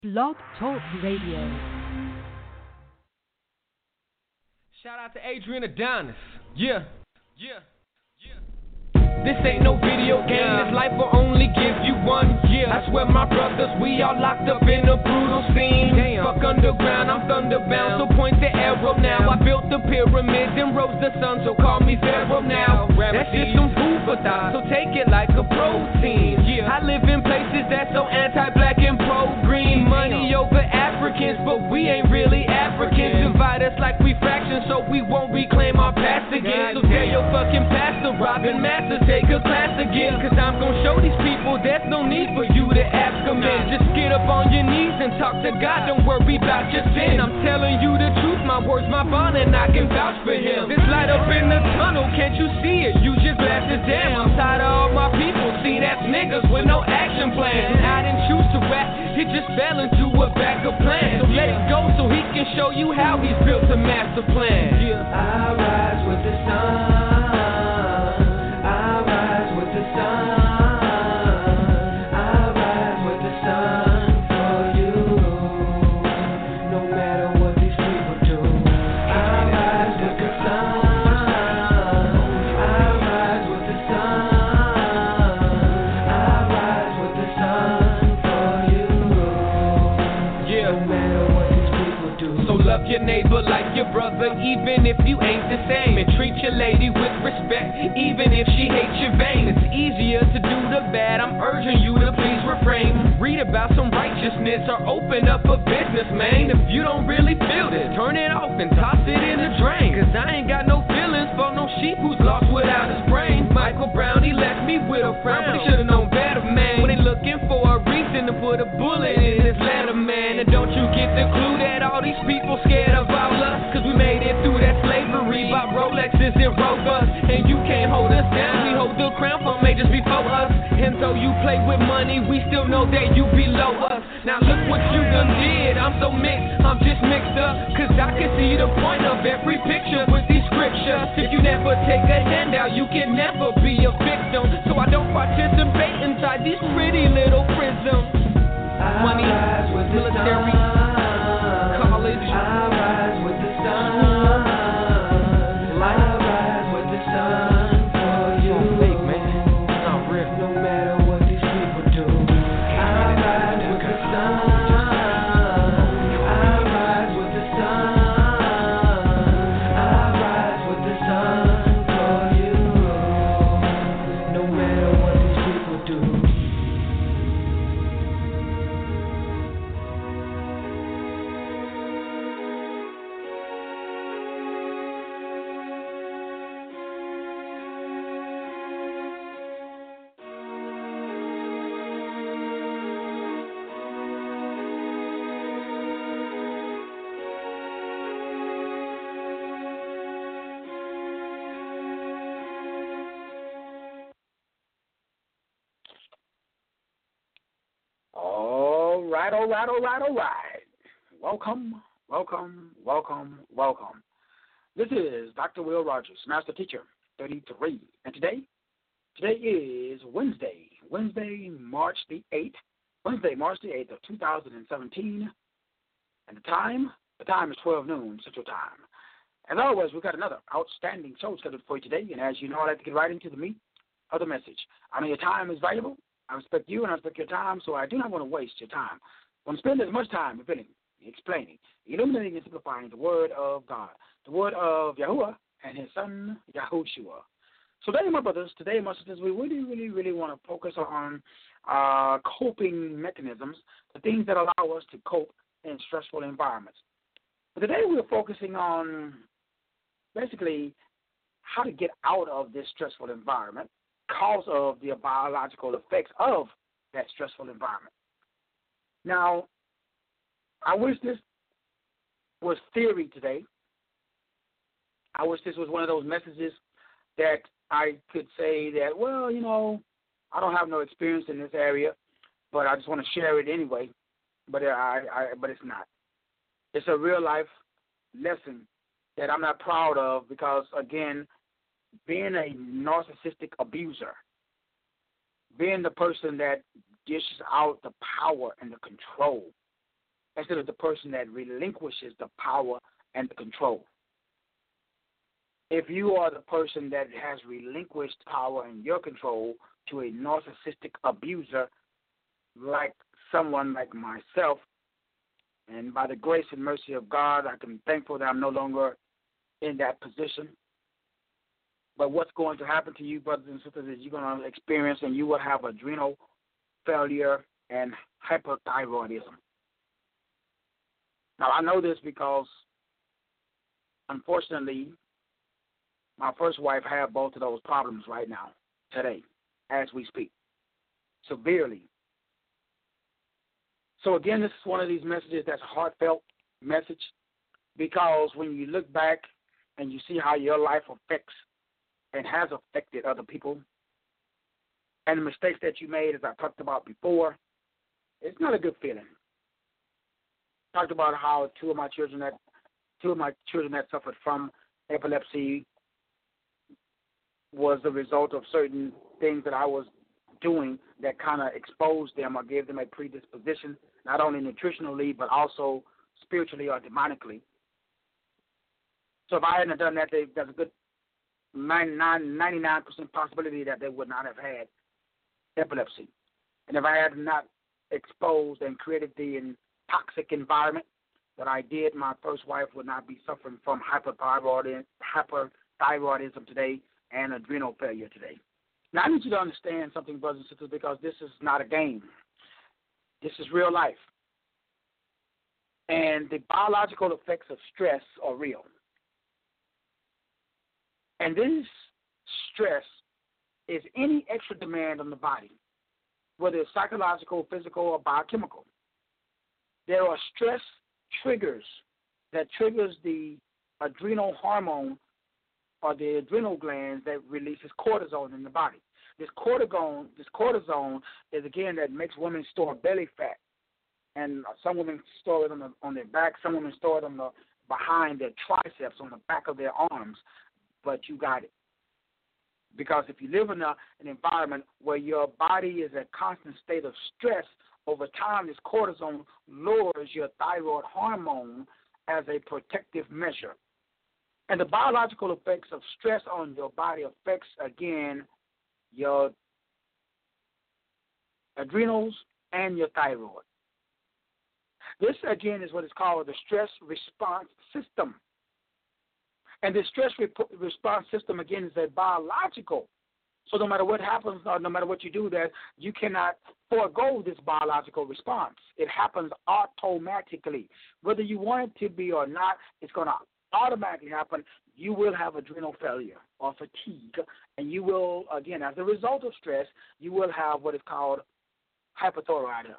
Blog Talk Radio. Shout out to Adrian Adonis. Yeah. This ain't no video game, this life will only give you one year. I swear my brothers, we all locked up in a brutal scene. Damn. Fuck underground, I'm thunderbound, so point the arrow now. I built the pyramids and rose the sun, so call me Pharaoh now. That's just some food for thought, so take it like a protein. I live in places that's so anti-black and pro-green. Money over Africans, but we ain't really Africans. Divide us like we fractions, so we won't reclaim our past again. So tell your fucking pastor, Robin Masters, take a class again, cause I'm gon' show these people there's no need for you to ask them in. Just get up on your knees and talk to God, don't worry about your sin. I'm telling you the truth, my words, my bond, and I can vouch for him. This light up in the tunnel, can't you see it? Use your glasses, damn, I'm tired of all my people. See, that's niggas with no action plan. And I didn't choose to rap, it just fell into a backup plan. So let it go so he can show you how he's built a master plan. I rise with the sun. Your neighbor like your brother, even if you ain't the same. And treat your lady with respect, even if she hates your vein. It's easier to do the bad, I'm urging you to please refrain. Read about some righteousness or open up a business, man. If you don't really feel this, turn it off and toss it in the drain. Cause I ain't got no feelings for no sheep who's lost without his brain. Michael Brown, he left me with a frown, but he should've known better, man. When they looking for a reason to put a bullet in his letter, man. And don't you get the clue that all these people scared of all us? Cause we made it through that slavery, bought Rolexes and Rovers, and you can't hold us down. We hold the crown for majors before us, and though you play with money, we still know that you below us. Now look what you done did, I'm so mixed, I'm just mixed up. Cause I can see the point of every picture with these scriptures. If you never take a handout, you can never be a victim. So I don't participate inside these pretty little prisms. Money, military, college, I rise with the sun. I rise with the sun for you. Fake, man. It's not real. No matter what these people do, I rise with the sun. I rise with the sun. I rise with the sun for you. No matter what these people do. All right. Welcome. This is Dr. Will Rogers, Master Teacher 33. And today is Wednesday, March the 8th of 2017. And the time is 12 noon Central Time. As always, we've got another outstanding show scheduled for you today. And as you know, I like to get right into the meat of the message. I know your time is valuable. I respect you and I respect your time, so I do not want to waste your time. I want to spend as much time explaining, illuminating, and simplifying the Word of God, the Word of Yahuwah and His Son, Yahushua. So today, my brothers, my sisters, we really want to focus on coping mechanisms, the things that allow us to cope in stressful environments. But today we're focusing on basically how to get out of this stressful environment, cause of the biological effects of that stressful environment. Now, I wish this was theory today. I wish this was one of those messages that I could say that, well, you know, I don't have no experience in this area, but I just want to share it anyway. But but it's not. It's a real life lesson that I'm not proud of because, again, being a narcissistic abuser, being the person that dishes out the power and the control instead of the person that relinquishes the power and the control. If you are the person that has relinquished power and your control to a narcissistic abuser like someone like myself, and by the grace and mercy of God, I am thankful that I'm no longer in that position. But what's going to happen to you, brothers and sisters, is you're going to experience and you will have adrenal failure and hypothyroidism. Now, I know this because, unfortunately, my first wife had both of those problems right now, today, as we speak, severely. So, again, this is one of these messages that's a heartfelt message, because when you look back and you see how your life affects and has affected other people, and the mistakes that you made, as I talked about before, it's not a good feeling. I talked about how two of my children that suffered from epilepsy was the result of certain things that I was doing that kind of exposed them or gave them a predisposition, not only nutritionally but also spiritually or demonically. So if I hadn't done that, there's a good 99% possibility that they would not have had epilepsy. And if I had not exposed and created the toxic environment that I did, my first wife would not be suffering from hyperthyroidism today and adrenal failure today. Now, I need you to understand something, brothers and sisters, because this is not a game. This is real life. And the biological effects of stress are real. And this stress is any extra demand on the body, whether it's psychological, physical, or biochemical. There are stress triggers that triggers the adrenal hormone or the adrenal glands that releases cortisol in the body. This cortisol is, again, that makes women store belly fat. And some women store it on their back. Some women store it behind their triceps, on the back of their arms. But you got it. Because if you live in an environment where your body is in a constant state of stress, over time this cortisol lowers your thyroid hormone as a protective measure. And the biological effects of stress on your body affects, again, your adrenals and your thyroid. This, again, is what is called the stress response system. And the stress response system, again, is a biological. So no matter what happens or no matter what you do there, you cannot forego this biological response. It happens automatically. Whether you want it to be or not, it's going to automatically happen. You will have adrenal failure or fatigue, and you will, again, as a result of stress, you will have what is called hypothyroidism.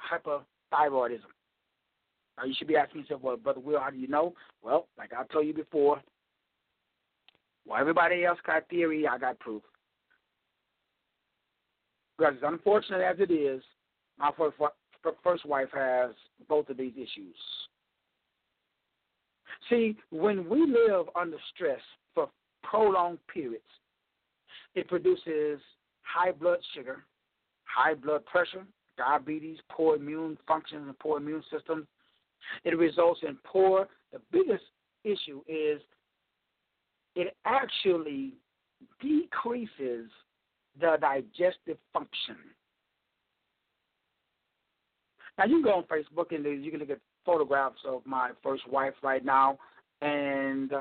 Now, you should be asking yourself, well, Brother Will, how do you know? Well, like I told you before, while everybody else got theory, I got proof. Because as unfortunate as it is, my first wife has both of these issues. See, when we live under stress for prolonged periods, it produces high blood sugar, high blood pressure, diabetes, poor immune functions and poor immune system. It results in the biggest issue is it actually decreases the digestive function. Now, you can go on Facebook and you can look at photographs of my first wife right now and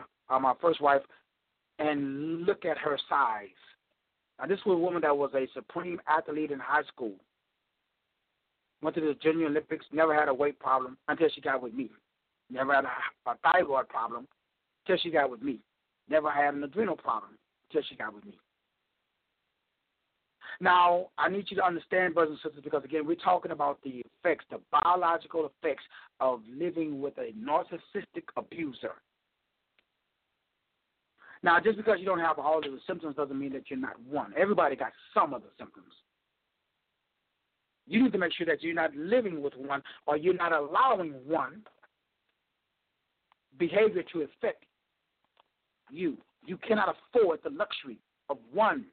look at her size. Now, this was a woman that was a supreme athlete in high school. Went to the Junior Olympics, never had a weight problem until she got with me. Never had a thyroid problem until she got with me. Never had an adrenal problem until she got with me. Now, I need you to understand, brothers and sisters, because, again, we're talking about the effects, the biological effects of living with a narcissistic abuser. Now, just because you don't have all of the symptoms doesn't mean that you're not one. Everybody got some of the symptoms. You need to make sure that you're not living with one or you're not allowing one behavior to affect you. You cannot afford the luxury of one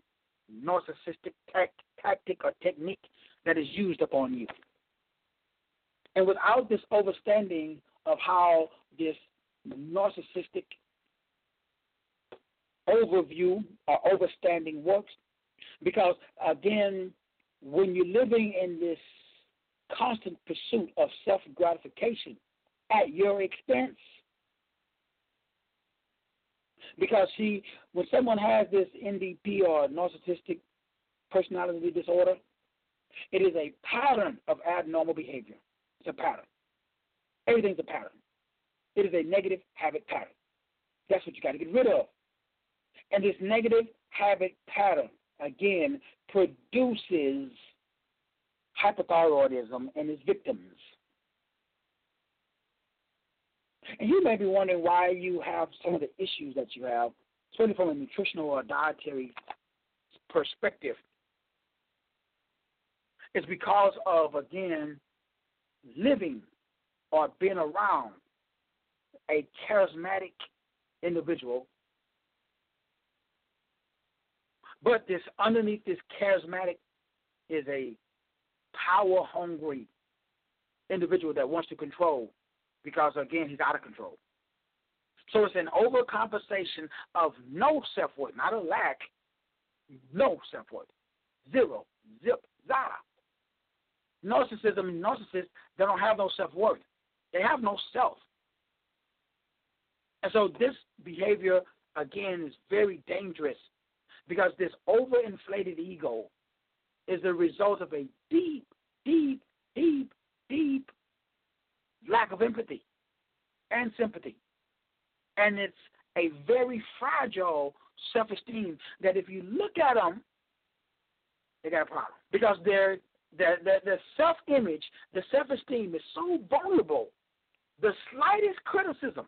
narcissistic tactic or technique that is used upon you. And without this understanding of how this narcissistic overview or understanding works, because, again, when you're living in this constant pursuit of self-gratification at your expense, because, see, when someone has this NDP or narcissistic personality disorder, it is a pattern of abnormal behavior. It's a pattern. Everything's a pattern. It is a negative habit pattern. That's what you got to get rid of. And this negative habit pattern, again, produces hypothyroidism in its victims. And you may be wondering why you have some of the issues that you have, especially from a nutritional or dietary perspective. It's because of, again, living or being around a charismatic individual. But this underneath this charismatic is a power-hungry individual that wants to control because, again, he's out of control. So it's an overcompensation of no self-worth, not a lack, no self-worth. Zero, zip, zada. Narcissists, they don't have no self-worth. They have no self. And so this behavior, again, is very dangerous because this overinflated ego is the result of a deep, deep, deep, deep lack of empathy and sympathy. And it's a very fragile self-esteem that if you look at them, they got a problem because their self-image, the self-esteem is so vulnerable. The slightest criticism,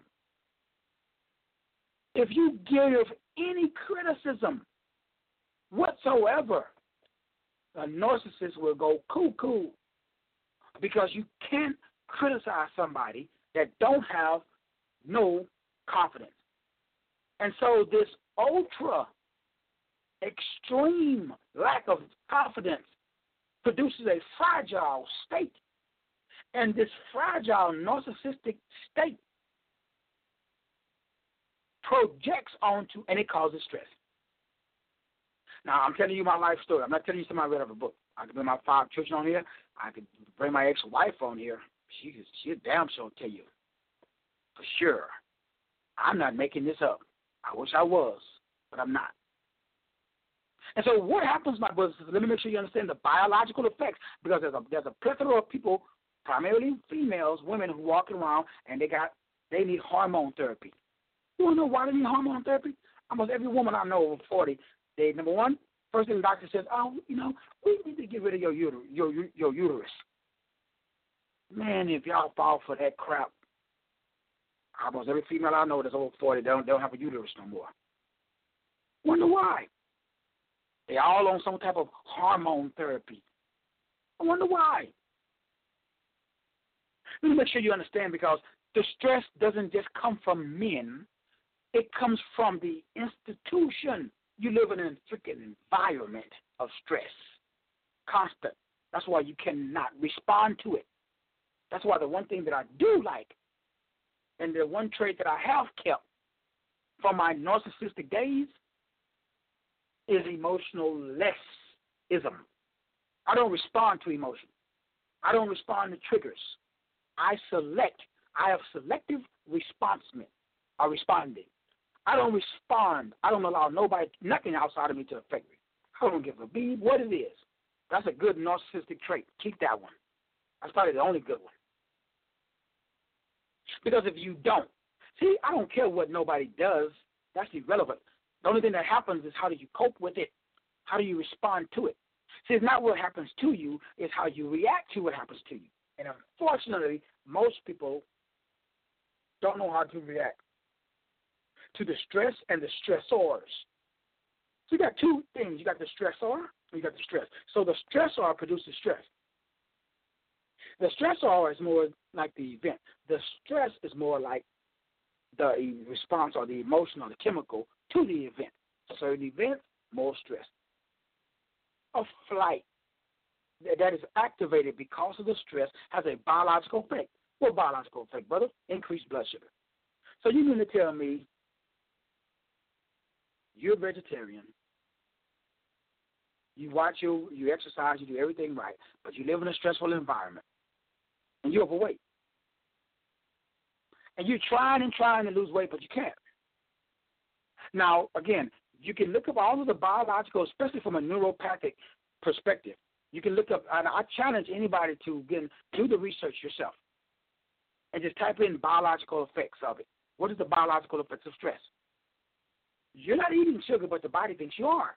if you give any criticism whatsoever, a narcissist will go cuckoo because you can't criticize somebody that don't have no confidence. And so this ultra extreme lack of confidence produces a fragile state. And this fragile narcissistic state projects onto, and it causes stress. Now, I'm telling you my life story. I'm not telling you something I read of a book. I could bring my 5 children on here. I could bring my ex-wife on here. She'll damn sure tell you. For sure. I'm not making this up. I wish I was, but I'm not. And so what happens, my brothers and sisters, let me make sure you understand the biological effects, because there's a plethora of people, primarily females, women, who walk around and they need hormone therapy. You want to know why they need hormone therapy? Almost every woman I know over 40, number one, first thing the doctor says, we need to get rid of your uterus. Man, if y'all fall for that crap, almost every female I know that's over 40, they don't have a uterus no more. Wonder why? They all on some type of hormone therapy. I wonder why. Let me make sure you understand, because the stress doesn't just come from men. It comes from the institution. You live in a freaking environment of stress, constant. That's why you cannot respond to it. That's why the one thing that I do like, and the one trait that I have kept from my narcissistic days, is emotional lessism. I don't respond to emotion. I don't respond to triggers. I have selective responding. I don't respond. I don't allow nothing outside of me to affect me. I don't give a beep what it is. That's a good narcissistic trait. Keep that one. That's probably the only good one. Because if you don't, see, I don't care what nobody does. That's irrelevant. The only thing that happens is how do you cope with it? How do you respond to it? See, it's not what happens to you, it's how you react to what happens to you. And unfortunately, most people don't know how to react to the stress and the stressors. So you got two things. You got the stressor and you got the stress. So the stressor produces stress. The stressor is more like the event. The stress is more like the response or the emotion or the chemical to the event. So the event, more stress. A flight. that is activated because of the stress has a biological effect. What biological effect, brother? Increased blood sugar. So you mean to tell me you're a vegetarian, you exercise, you do everything right, but you live in a stressful environment, and you're overweight. And you're trying to lose weight, but you can't. Now, again, you can look up all of the biological, especially from a neuropathic perspective. You can look up, and I challenge anybody to, again, do the research yourself and just type in biological effects of it. What is the biological effects of stress? You're not eating sugar, but the body thinks you are.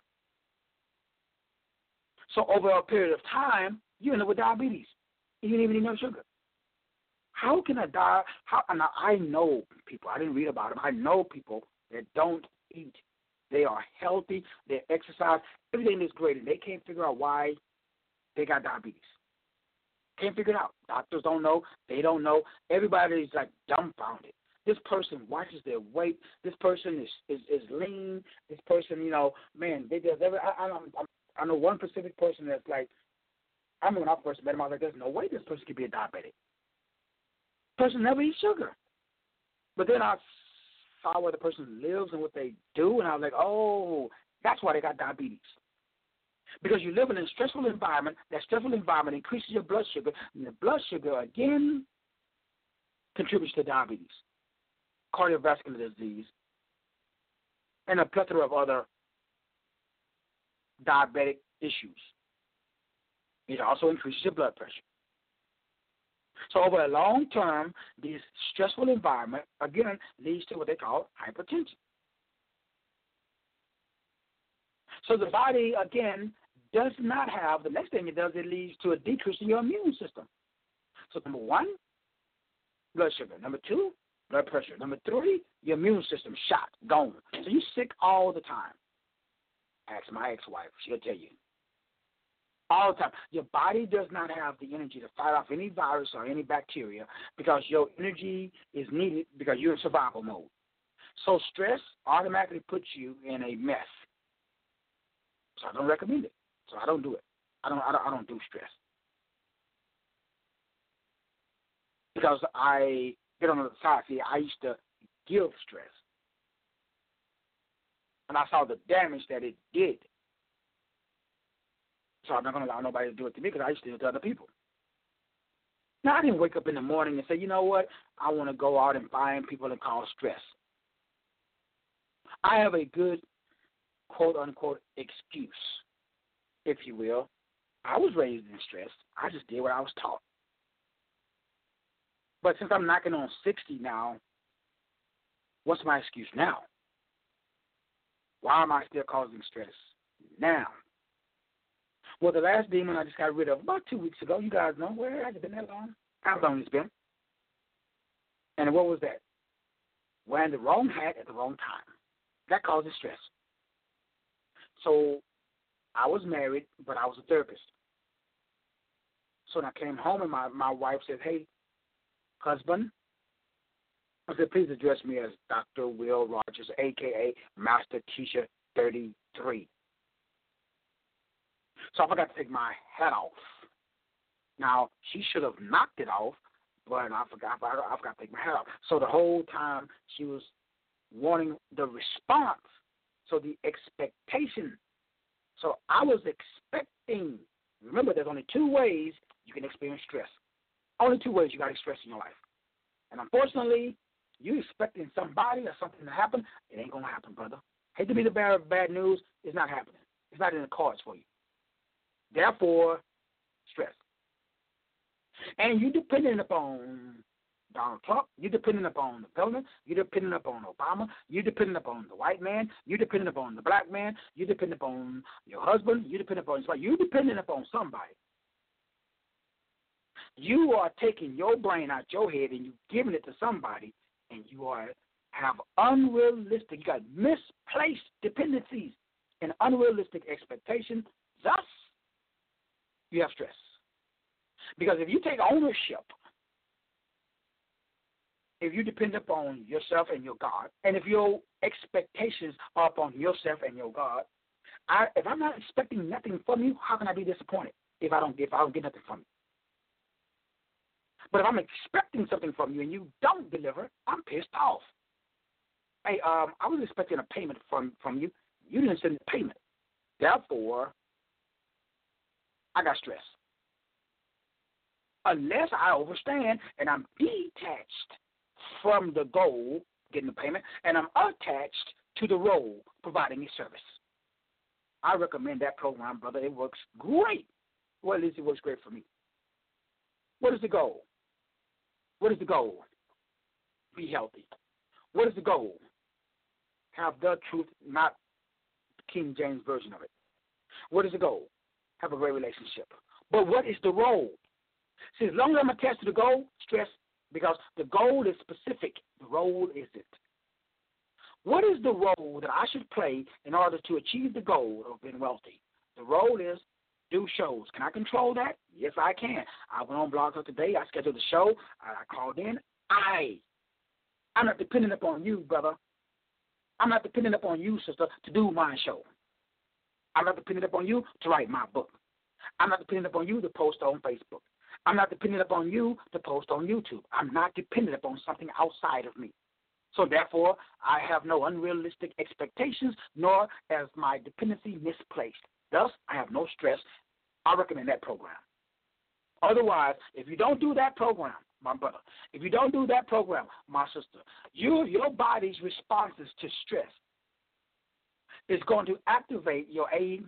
So over a period of time, you end up with diabetes. You didn't even eat enough sugar. How can I die? Now, I know people. I didn't read about them. I know people that don't eat. They are healthy. They exercise. Everything is great, and they can't figure out why they got diabetes. Can't figure it out. Doctors don't know. They don't know. Everybody's like dumbfounded. This person watches their weight. This person is lean. This person, man, they just I know one specific person that's like, I remember when I first met him, I was like, there's no way this person could be a diabetic. Person never eats sugar. But then I saw where the person lives and what they do, and I was like, oh, that's why they got diabetes. Because you live in a stressful environment. That stressful environment increases your blood sugar, and the blood sugar, again, contributes to diabetes, cardiovascular disease, and a plethora of other diabetic issues. It also increases your blood pressure. So over a long term, this stressful environment, again, leads to what they call hypertension. So the body, again, does not have, the next thing it does, it leads to a decrease in your immune system. So number one, blood sugar. Number two, blood pressure. Number three, your immune system shot, gone. So you're sick all the time. Ask my ex-wife. She'll tell you. All the time. Your body does not have the energy to fight off any virus or any bacteria because your energy is needed because you're in survival mode. So stress automatically puts you in a mess. So I don't recommend it. So I don't do it. I don't do stress. Because I get on the other side. See, I used to give stress. And I saw the damage that it did. So I'm not going to allow nobody to do it to me because I used to do it to other people. Now, I didn't wake up in the morning and say, you know what, I want to go out and find people and cause stress. I have a good, quote-unquote, excuse, if you will. I was raised in stress. I just did what I was taught. But since I'm knocking on 60 now, what's my excuse now? Why am I still causing stress now? Well, the last demon I just got rid of about 2 weeks ago, you guys know, where has it been that long? How long it's been? And what was that? Wearing the wrong hat at the wrong time. That causes stress. So I was married, but I was a therapist. So when I came home and my wife said, hey, husband, I said, please address me as Dr. Will Rogers, a.k.a. Master Teacher 33. So I forgot to take my hat off. Now, she should have knocked it off, but I forgot to take my hat off. So the whole time she was wanting the response, so the expectation. So I was expecting. Remember, there's only two ways you can experience stress. Only two ways you got to stress in your life. And unfortunately, you expecting somebody or something to happen, it ain't going to happen, brother. Hate to be the bearer of bad news, it's not happening. It's not in the cards for you. Therefore, stress. And you depending upon Donald Trump, you depending upon the government, you depending upon Obama, you depending upon the white man, you depending upon the black man, you depending upon your husband, you depending upon somebody, you depending upon somebody. You are taking your brain out your head and you giving it to somebody, and you have unrealistic, you got misplaced dependencies and unrealistic expectations. Thus, you have stress. Because if you take ownership, if you depend upon yourself and your God, and if your expectations are upon yourself and your God, if I'm not expecting nothing from you, how can I be disappointed? if I don't get nothing from you. But if I'm expecting something from you and you don't deliver, I'm pissed off. Hey, I was expecting a payment from you. You didn't send the payment. Therefore, I got stressed. Unless I overstand and I'm detached from the goal, getting the payment, and I'm attached to the role, providing a service. I recommend that program, brother. It works great. Well, at least it works great for me. What is the goal? What is the goal? Be healthy. What is the goal? Have the truth, not the King James version of it. What is the goal? Have a great relationship. But what is the role? See, as long as I'm attached to the goal, stress, because the goal is specific. The role isn't. What is the role that I should play in order to achieve the goal of being wealthy? The role is do shows. Can I control that? Yes, I can. I went on Blog Talk today. I scheduled the show. I called in. I'm not dependent upon you, brother. I'm not dependent upon you, sister, to do my show. I'm not dependent upon you to write my book. I'm not dependent upon you to post on Facebook. I'm not dependent upon you to post on YouTube. I'm not dependent upon something outside of me. So therefore, I have no unrealistic expectations, nor is my dependency misplaced. Thus, I have no stress. I recommend that program. Otherwise, if you don't do that program, my brother, if you don't do that program, my sister, your body's responses to stress is going to activate your ANS.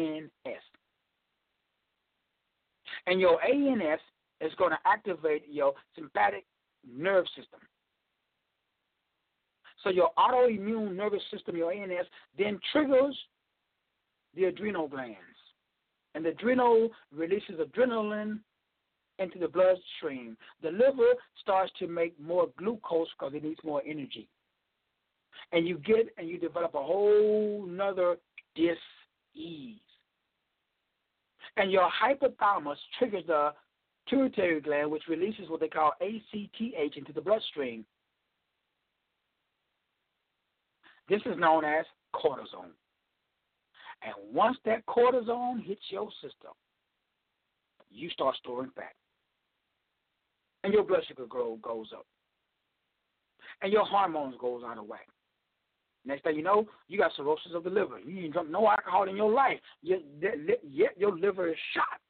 And your ANS is going to activate your sympathetic nerve system. So your autoimmune nervous system, your ANS, then triggers the adrenal glands. And the adrenal releases adrenaline into the bloodstream. The liver starts to make more glucose because it needs more energy. And you develop a whole nother dis-ease. And your hypothalamus triggers the pituitary gland, which releases what they call ACTH into the bloodstream. This is known as cortisone. And once that cortisone hits your system, you start storing fat. And your blood sugar goes up. And your hormones goes out of whack. Next thing you know, you got cirrhosis of the liver. You ain't drunk no alcohol in your life, yet your liver is shot.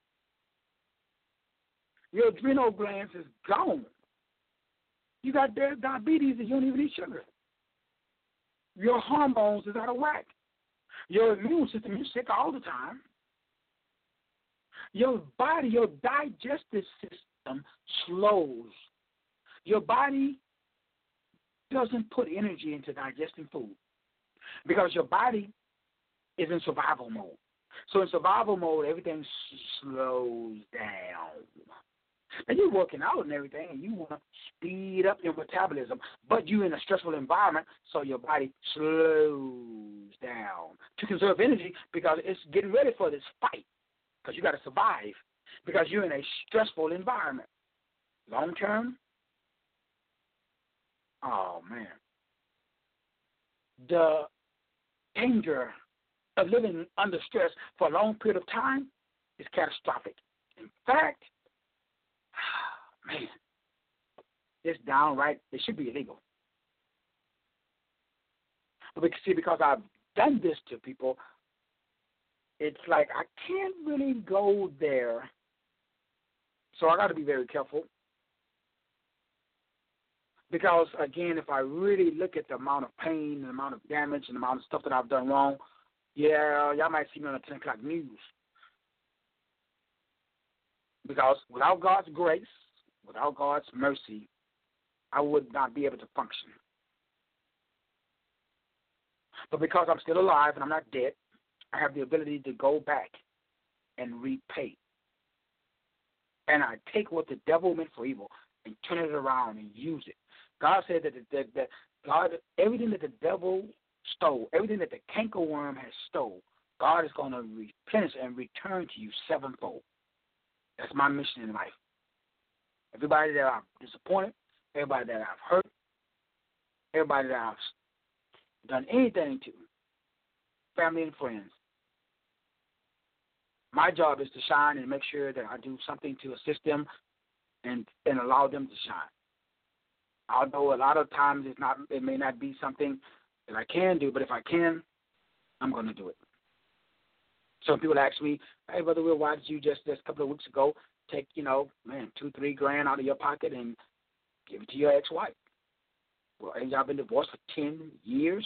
Your adrenal glands is gone. You got diabetes and you don't even eat sugar. Your hormones is out of whack. Your immune system, you're sick all the time. Your body, your digestive system slows. Your body doesn't put energy into digesting food because your body is in survival mode. So in survival mode, everything slows down. And you're working out and everything, and you want to speed up your metabolism, but you're in a stressful environment, so your body slows down to conserve energy because it's getting ready for this fight because you got to survive because you're in a stressful environment. Long term, oh, man. The danger of living under stress for a long period of time is catastrophic. In fact, man, it's downright, it should be illegal. But see, because I've done this to people, it's like I can't really go there. So I got to be very careful. Because, again, if I really look at the amount of pain and the amount of damage and the amount of stuff that I've done wrong, yeah, y'all might see me on the 10 o'clock news. Because without God's grace, without God's mercy, I would not be able to function. But because I'm still alive and I'm not dead, I have the ability to go back and repay. And I take what the devil meant for evil and turn it around and use it. God said that God, everything that the devil stole, everything that the cankerworm has stole, God is going to replenish and return to you sevenfold. That's my mission in life. Everybody that I've disappointed, everybody that I've hurt, everybody that I've done anything to, family and friends, My job is to shine and make sure that I do something to assist them and allow them to shine. Although a lot of times it may not be something that I can do, but if I can, I'm going to do it. Some people ask me, hey, Brother Will, why did you just a couple of weeks ago take, $2-3 grand out of your pocket and give it to your ex-wife? Well, ain't y'all been divorced for 10 years?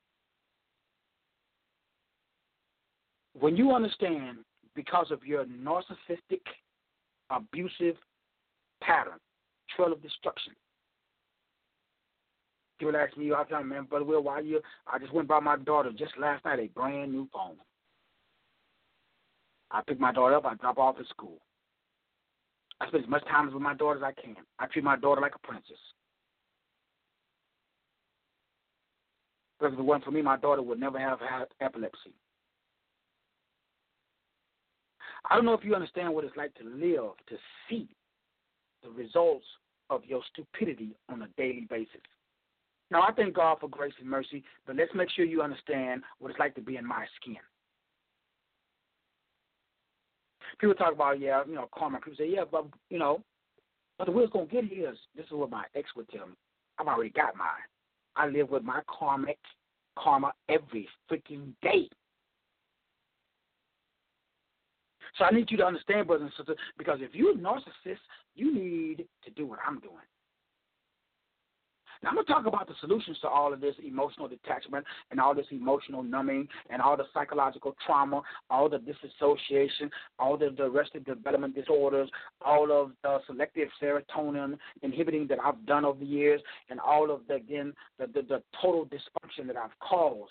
When you understand, because of your narcissistic, abusive pattern, trail of destruction, people ask me all the time, man, Brother Will, I just went by my daughter just last night, a brand new phone. I pick my daughter up, I drop her off at school. I spend as much time with my daughter as I can. I treat my daughter like a princess. Because if it wasn't for me, my daughter would never have had epilepsy. I don't know if you understand what it's like to live, to see the results of your stupidity on a daily basis. Now, I thank God for grace and mercy, but let's make sure you understand what it's like to be in my skin. People talk about, karma. People say, but the Will's going to get his. This is what my ex would tell me. I've already got mine. I live with my karma every freaking day. So I need you to understand, brothers and sisters, because if you're a narcissist, you need to do what I'm doing. Now, I'm going to talk about the solutions to all of this emotional detachment and all this emotional numbing and all the psychological trauma, all the disassociation, all the arrested development disorders, all of the selective serotonin inhibiting that I've done over the years, and all of, the total dysfunction that I've caused.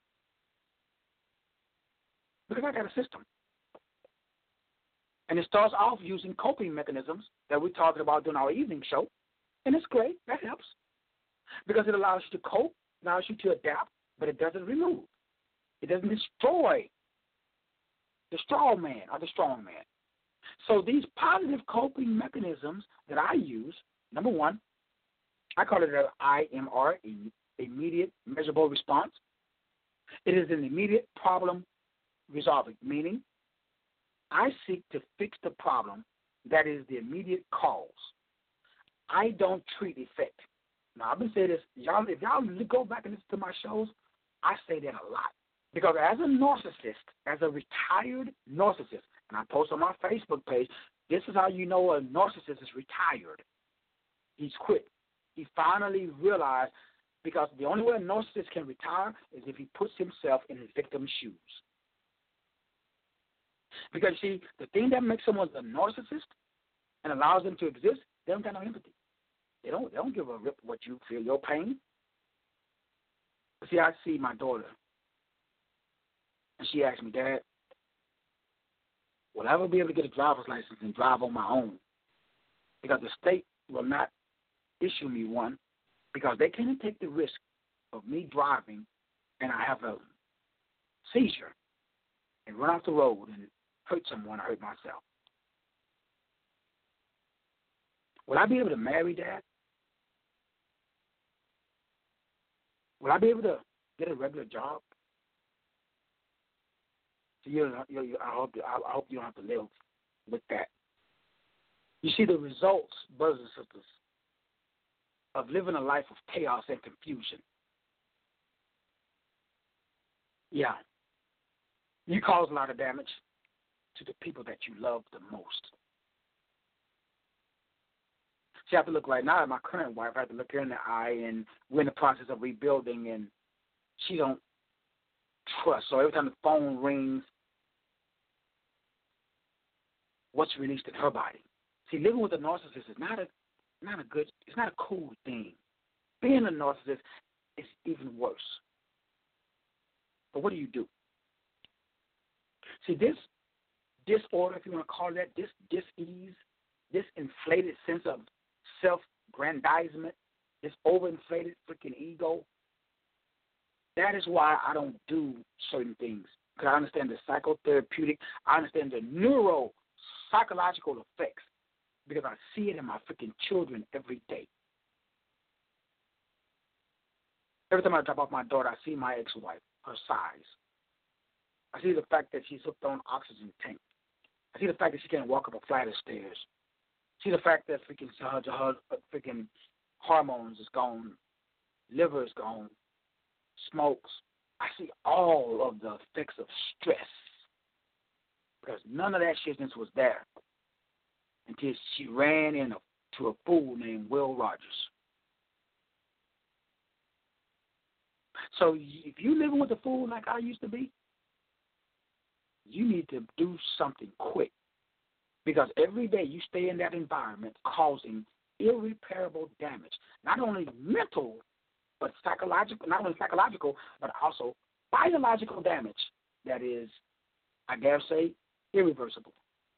Because I got a system. And it starts off using coping mechanisms that we're talking about during our evening show, and it's great. That helps. Because it allows you to cope, allows you to adapt, but it doesn't remove. It doesn't destroy the strong man or the strong man. So these positive coping mechanisms that I use, number one, I call it an IMR, immediate measurable response. It is an immediate problem resolving, meaning I seek to fix the problem that is the immediate cause. I don't treat effect. Now, I've been saying this. If y'all go back and listen to my shows, I say that a lot. Because as a narcissist, as a retired narcissist, and I post on my Facebook page, this is how you know a narcissist is retired. He's quit. He finally realized, because the only way a narcissist can retire is if he puts himself in his victim's shoes. Because, see, the thing that makes someone a narcissist and allows them to exist, they don't got no empathy. They don't give a rip what you feel, your pain. But see, I see my daughter, and she asked me, Dad, will I ever be able to get a driver's license and drive on my own? Because the state will not issue me one because they can't take the risk of me driving and I have a seizure and run off the road and hurt someone or hurt myself. Will I be able to marry Dad? Will I be able to get a regular job? So I hope you don't have to live with that. You see the results, brothers and sisters, of living a life of chaos and confusion. Yeah. You cause a lot of damage to the people that you love the most. See, I have to look right now at my current wife. I have to look her in the eye, and we're in the process of rebuilding, and she don't trust. So every time the phone rings, what's released in her body? See, living with a narcissist is not a cool thing. Being a narcissist is even worse. But what do? See, this disorder, if you want to call it that, this dis-ease, this inflated sense of self-grandizement, this overinflated freaking ego, that is why I don't do certain things. Because I understand the psychotherapeutic, I understand the neuropsychological effects, because I see it in my freaking children every day. Every time I drop off my daughter, I see my ex-wife, her size. I see the fact that she's hooked on oxygen tank. See the fact that she can't walk up a flight of stairs. See the fact that her freaking hormones is gone, liver is gone, smokes. I see all of the effects of stress because none of that shitness was there until she ran into a fool named Will Rogers. So if you living with a fool like I used to be, you need to do something quick because every day you stay in that environment causing irreparable damage, not only mental, but psychological, not only psychological, but also biological damage that is, I dare say, irreversible.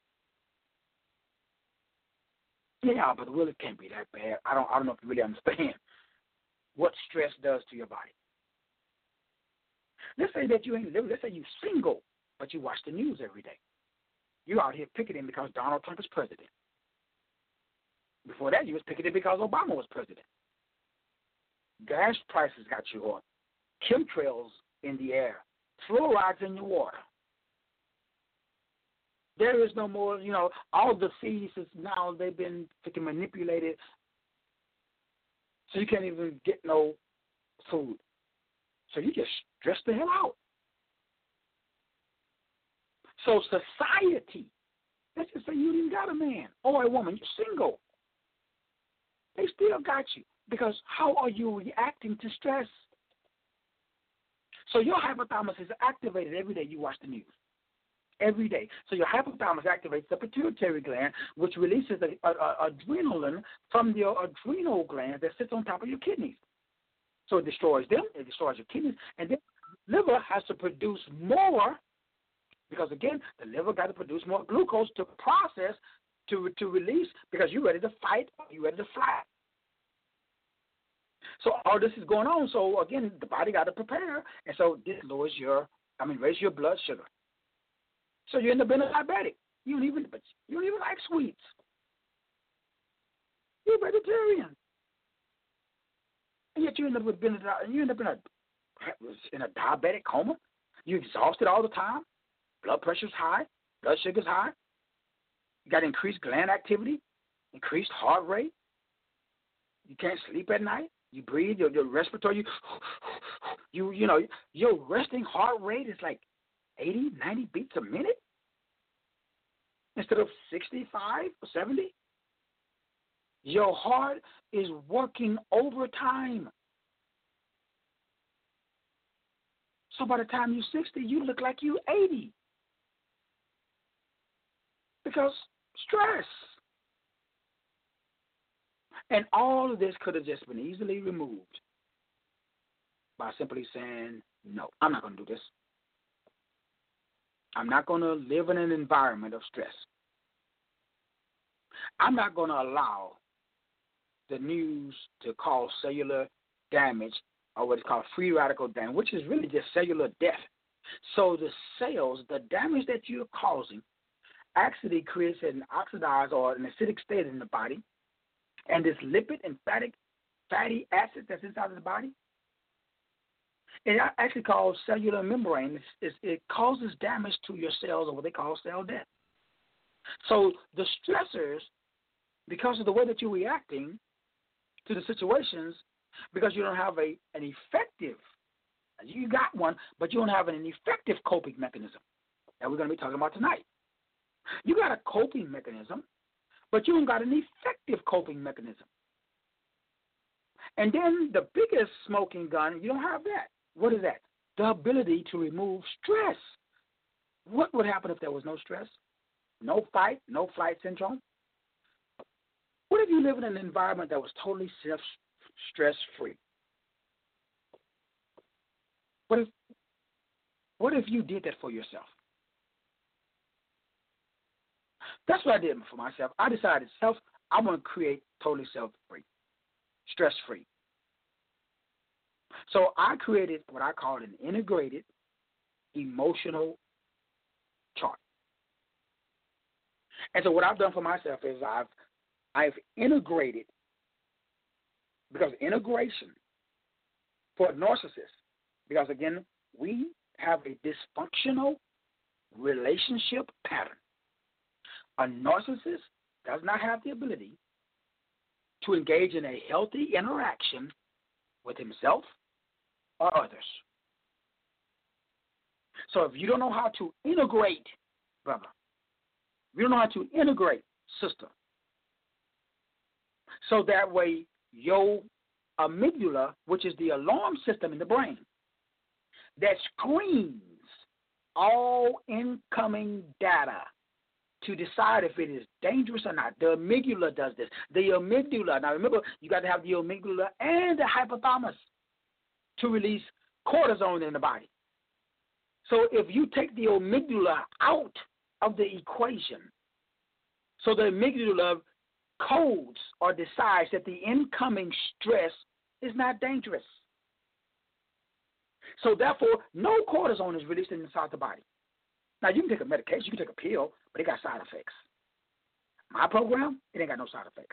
Yeah, but Will, it can't be that bad. I don't know if you really understand what stress does to your body. Let's say that you ain't living, let's say you're single, but you watch the news every day. You're out here picketing because Donald Trump is president. Before that, you was picketing because Obama was president. Gas prices got you on. Chemtrails in the air. Fluorides in your water. There is no more, all the seeds now, they've been freaking manipulated so you can't even get no food. So you just stress the hell out. So society, let's just say you didn't got a man or a woman, you're single. They still got you because how are you reacting to stress? So your hypothalamus is activated every day you watch the news. Every day. So your hypothalamus activates the pituitary gland, which releases adrenaline from your adrenal gland that sits on top of your kidneys. So it destroys them, it destroys your kidneys, and then the liver has to produce more because, again, the liver got to produce more glucose to process, to release, because you're ready to fight or you're ready to fly. So all this is going on. So, again, the body got to prepare, and so this raises your blood sugar. So you end up being a diabetic. You don't even like sweets. You're vegetarian. And yet you end up in a diabetic coma. You're exhausted all the time. Blood pressure's high. Blood sugar's high. You got increased gland activity, increased heart rate. You can't sleep at night. You breathe. Your respiratory. Your resting heart rate is like 80, 90 beats a minute instead of 65 or 70. Your heart is working overtime. So by the time you're 60, you look like you're 80. Because stress. And all of this could have just been easily removed by simply saying, no, I'm not going to do this. I'm not going to live in an environment of stress. I'm not going to allow the news to cause cellular damage, or what is called free radical damage, which is really just cellular death. So the cells, the damage that you're causing, actually creates an oxidized or an acidic state in the body, and this lipid and fatty acid that's inside of the body, it actually causes cellular membrane. It causes damage to your cells, or what they call cell death. So the stressors, because of the way that you're reacting to the situations, because you don't have an effective, you got one, but you don't have an effective coping mechanism that we're going to be talking about tonight. You got a coping mechanism, but you don't got an effective coping mechanism. And then the biggest smoking gun, you don't have that. What is that? The ability to remove stress. What would happen if there was no stress? No fight, no flight syndrome? What if you live in an environment that was totally stress-free? What if you did that for yourself? That's what I did for myself. I decided I'm going to create totally self-free, stress-free. So I created what I call an integrated emotional chart. And so what I've done for myself is I've integrated, because integration for a narcissist, because again, we have a dysfunctional relationship pattern. A narcissist does not have the ability to engage in a healthy interaction with himself or others. So if you don't know how to integrate, brother, if you don't know how to integrate, sister, so that way your amygdala, which is the alarm system in the brain, that screens all incoming data to decide if it is dangerous or not. The amygdala does this. The amygdala, now remember, you got to have the amygdala and the hypothalamus to release cortisone in the body. So if you take the amygdala out of the equation, so the amygdala codes or decides that the incoming stress is not dangerous. So therefore, no cortisone is released inside the body. Now, you can take a medication, you can take a pill, but it got side effects. My program, it ain't got no side effects.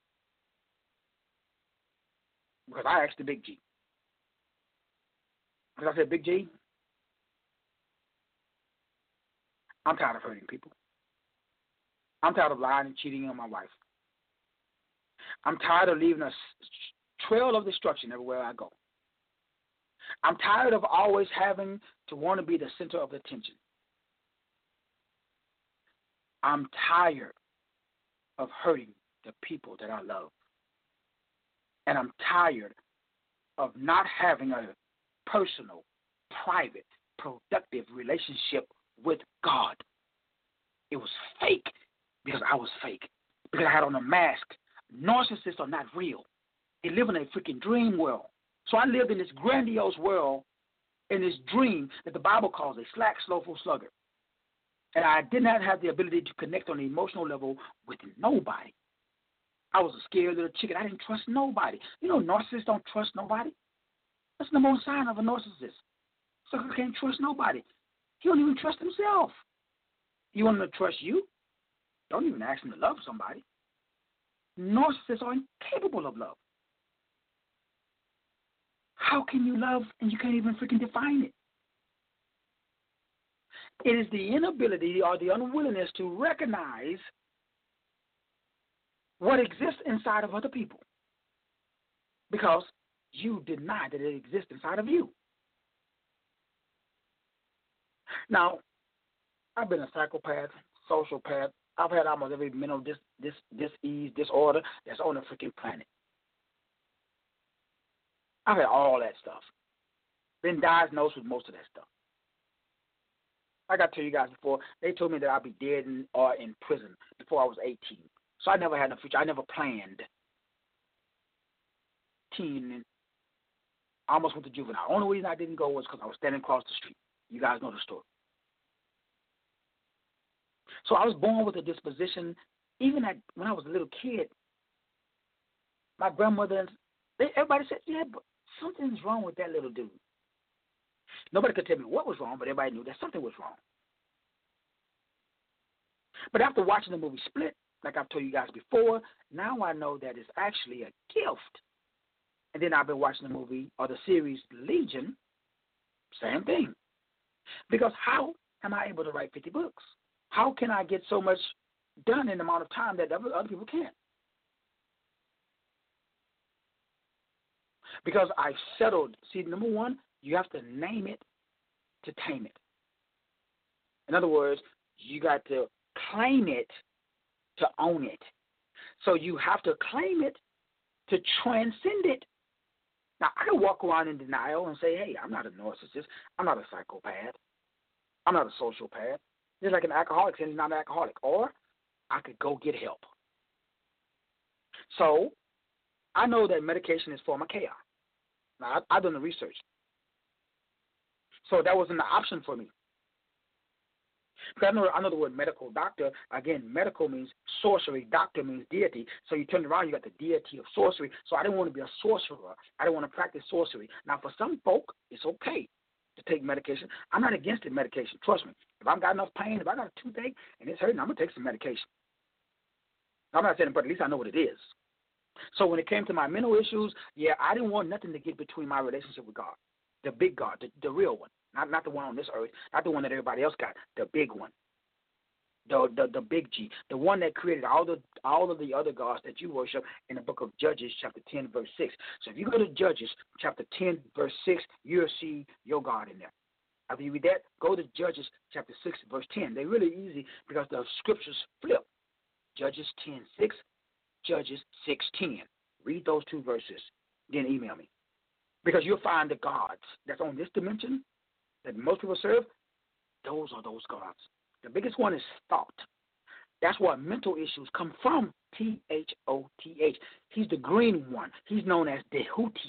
Because I asked the Big G. Because I said, Big G, I'm tired of hurting people. I'm tired of lying and cheating on my wife. I'm tired of leaving a trail of destruction everywhere I go. I'm tired of always having to want to be the center of attention. I'm tired of hurting the people that I love. And I'm tired of not having a personal, private, productive relationship with God. It was fake because I was fake, because I had on a mask. Narcissists are not real. They live in a freaking dream world. So I lived in this grandiose world, in this dream that the Bible calls a slack, slowful sluggard. And I did not have the ability to connect on an emotional level with nobody. I was a scared little chicken. I didn't trust nobody. You know, narcissists don't trust nobody. That's the most sign of a narcissist. Sucker can't trust nobody. He don't even trust himself. You want him to trust you? Don't even ask him to love somebody. Narcissists are incapable of love. How can you love and you can't even freaking define it? It is the inability or the unwillingness to recognize what exists inside of other people because you deny that it exists inside of you. Now, I've been a psychopath, sociopath. I've had almost every mental disease, disorder that's on the freaking planet. I've had all that stuff. Been diagnosed with most of that stuff. Like I told you guys before, they told me that I'd be dead or in prison before I was 18. So I never had a future. I never planned. Teen, I almost went to juvenile. The only reason I didn't go was because I was standing across the street. You guys know the story. So I was born with a disposition. Even when I was a little kid, my grandmother, everybody said, yeah, but something's wrong with that little dude. Nobody could tell me what was wrong, but everybody knew that something was wrong. But after watching the movie Split, like I've told you guys before, now I know that it's actually a gift. And then I've been watching the movie or the series Legion, same thing. Because how am I able to write 50 books? How can I get so much done in the amount of time that other people can't? Because I've settled. See, number one, you have to name it to tame it. In other words, you got to claim it to own it. So you have to claim it to transcend it. Now, I can walk around in denial and say, hey, I'm not a narcissist. I'm not a psychopath. I'm not a sociopath. Just like an alcoholic saying he's not an alcoholic. Or I could go get help. So I know that medication is a form of chaos. Now, I've done the research. So that wasn't an option for me. Because I know the word medical doctor. Again, medical means sorcery. Doctor means deity. So you turn around, you got the deity of sorcery. So I didn't want to be a sorcerer. I didn't want to practice sorcery. Now, for some folk, it's okay to take medication. I'm not against the medication. Trust me. If I've got enough pain, if I got a toothache and it's hurting, I'm going to take some medication. I'm not saying it, but at least I know what it is. So when it came to my mental issues, yeah, I didn't want nothing to get between my relationship with God, the big God, the real one, not the one on this earth, not the one that everybody else got, the big one. the big G, the one that created all of the other gods that you worship in the book of Judges, chapter 10, verse 6. So if you go to Judges, chapter 10, verse 6, you'll see your God in there. After you read that, go to Judges, chapter 6, verse 10. They're really easy because the scriptures flip. Judges 10:6, Judges 6:10. Read those two verses, then email me. Because you'll find the gods that's on this dimension that most people serve, those are those gods. The biggest one is thought. That's where mental issues come from, Thoth. He's the green one. He's known as Dehuti.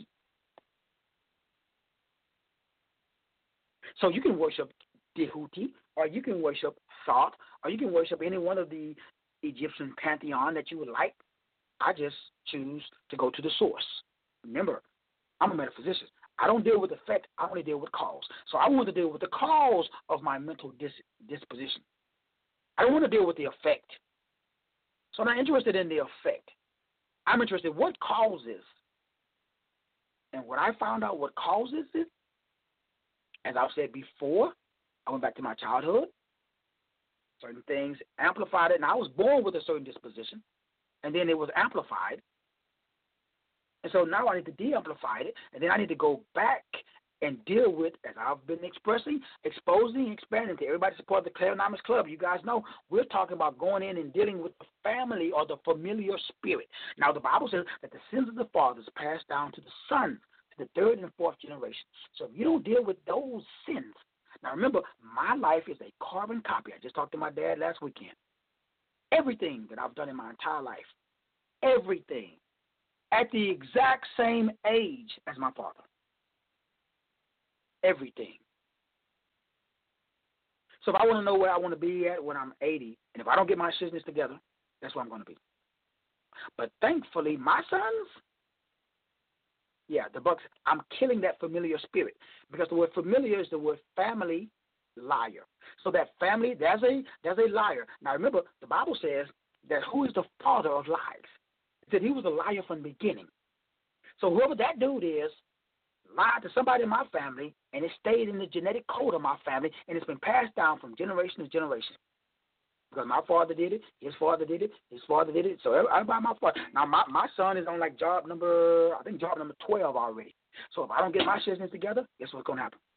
So you can worship Dehuti, or you can worship Thoth, or you can worship any one of the Egyptian pantheon that you would like. I just choose to go to the source. Remember, I'm a metaphysician. I don't deal with effect. I only deal with cause. So I want to deal with the cause of my mental disposition. I don't want to deal with the effect. So I'm not interested in the effect. I'm interested in what causes. And when I found out what causes it, as I've said before, I went back to my childhood. Certain things amplified it, and I was born with a certain disposition, and then it was amplified. And so now I need to de-amplify it, and then I need to go back and deal with, as I've been expressing, exposing, expanding. To everybody support the Clareonomics Club, you guys know we're talking about going in and dealing with the family or the familiar spirit. Now, the Bible says that the sins of the fathers pass down to the sons, to the third and fourth generation. So if you don't deal with those sins, now remember, my life is a carbon copy. I just talked to my dad last weekend. Everything that I've done in my entire life, everything, at the exact same age as my father. Everything. So if I want to know where I want to be at when I'm 80, and if I don't get my business together, that's where I'm going to be. But thankfully, my sons, the Bucks, I'm killing that familiar spirit, because the word familiar is the word family liar. So that family, there's a liar. Now remember, the Bible says that who is the father of lies? It said he was a liar from the beginning. So whoever that dude is, lied to somebody in my family, and it stayed in the genetic code of my family, and it's been passed down from generation to generation. Because my father did it, his father did it, his father did it. So everybody, my father. Now my son is on like job number 12 already. So if I don't get my business together, guess what's going to happen?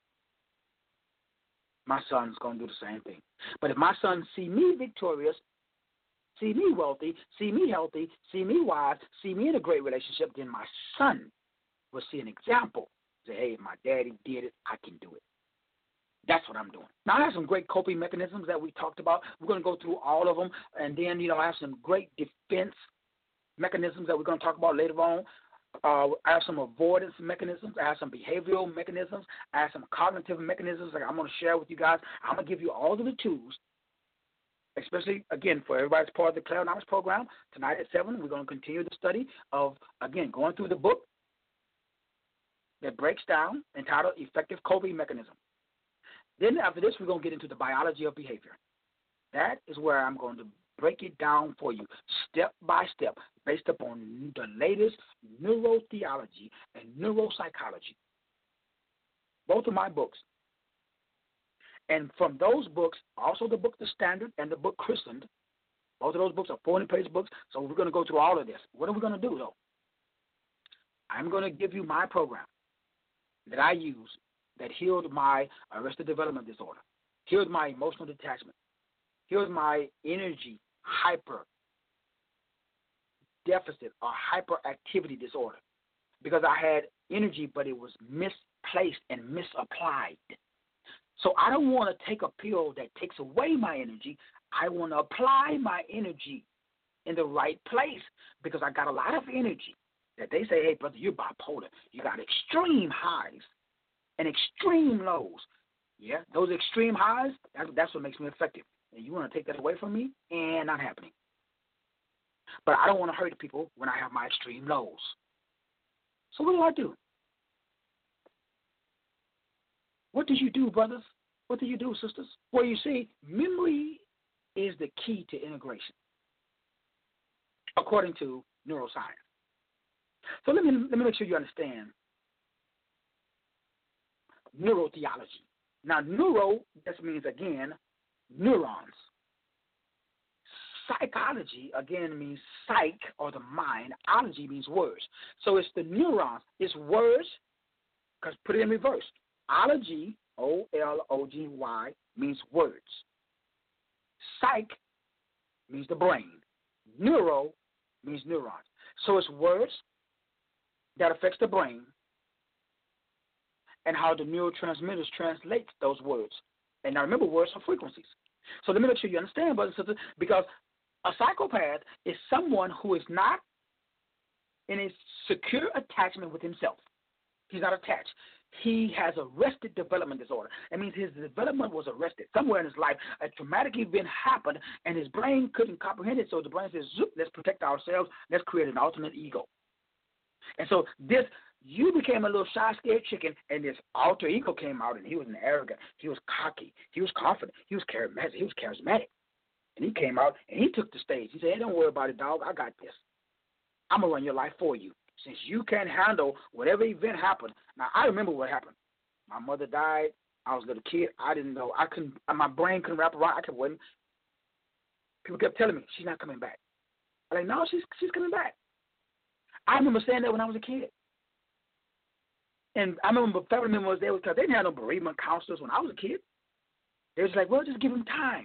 My son's going to do the same thing. But if my son see me victorious, see me wealthy, see me healthy, see me wise, see me in a great relationship, then my son will see an example. Say, hey, if my daddy did it, I can do it. That's what I'm doing. Now, I have some great coping mechanisms that we talked about. We're going to go through all of them. And then, I have some great defense mechanisms that we're going to talk about later on. I have some avoidance mechanisms. I have some behavioral mechanisms. I have some cognitive mechanisms that I'm going to share with you guys. I'm going to give you all of the tools, especially, again, for everybody's part of the Clareonomics program. Tonight at 7, we're going to continue the study of, again, going through the book that breaks down, entitled Effective Coping Mechanism. Then after this, we're going to get into the biology of behavior. That is where I'm going to break it down for you step by step based upon the latest neurotheology and neuropsychology. Both of my books. And from those books, also the book The Standard and the book Christened, both of those books are 400-page books, so we're going to go through all of this. What are we going to do, though? I'm going to give you my program that I use that healed my arrested development disorder, healed my emotional detachment, healed my energy hyper deficit or hyperactivity disorder, because I had energy, but it was misplaced and misapplied. So I don't want to take a pill that takes away my energy. I want to apply my energy in the right place, because I got a lot of energy that they say, hey, brother, you're bipolar. You got extreme highs and extreme lows. Yeah, those extreme highs, that's what makes me effective. And you want to take that away from me? And not happening. But I don't want to hurt people when I have my extreme lows. So what do? What do you do, brothers? What do you do, sisters? Well, you see, memory is the key to integration, according to neuroscience. So let me make sure you understand neurotheology. Now, neuro just means, again, neurons. psychology, again, means psych or the mind. Ology means words. So it's the neurons. It's words, because put it in reverse. Ology, O-L-O-G-Y, means words. Psych means the brain. Neuro means neurons. So it's words that affects the brain and how the neurotransmitters translate those words. And now remember, words are frequencies. So let me make sure you understand, brothers and sisters, because a psychopath is someone who is not in a secure attachment with himself. He's not attached. He has arrested development disorder. That means his development was arrested. Somewhere in his life, a traumatic event happened, and his brain couldn't comprehend it, so the brain says, zoop, let's protect ourselves. Let's create an alternate ego. And so you became a little shy, scared chicken, and this alter ego came out, and he was arrogant. He was cocky. He was confident. He was charismatic. And he came out, and he took the stage. He said, hey, don't worry about it, dog. I got this. I'm going to run your life for you. Since you can't handle whatever event happened. Now, I remember what happened. My mother died. I was a little kid. I didn't know. My brain couldn't wrap around. I kept waiting. People kept telling me, she's not coming back. I'm like, no, she's coming back. I remember saying that when I was a kid. And I remember family members there because they didn't have no bereavement counselors when I was a kid. They was like, well, just give him time.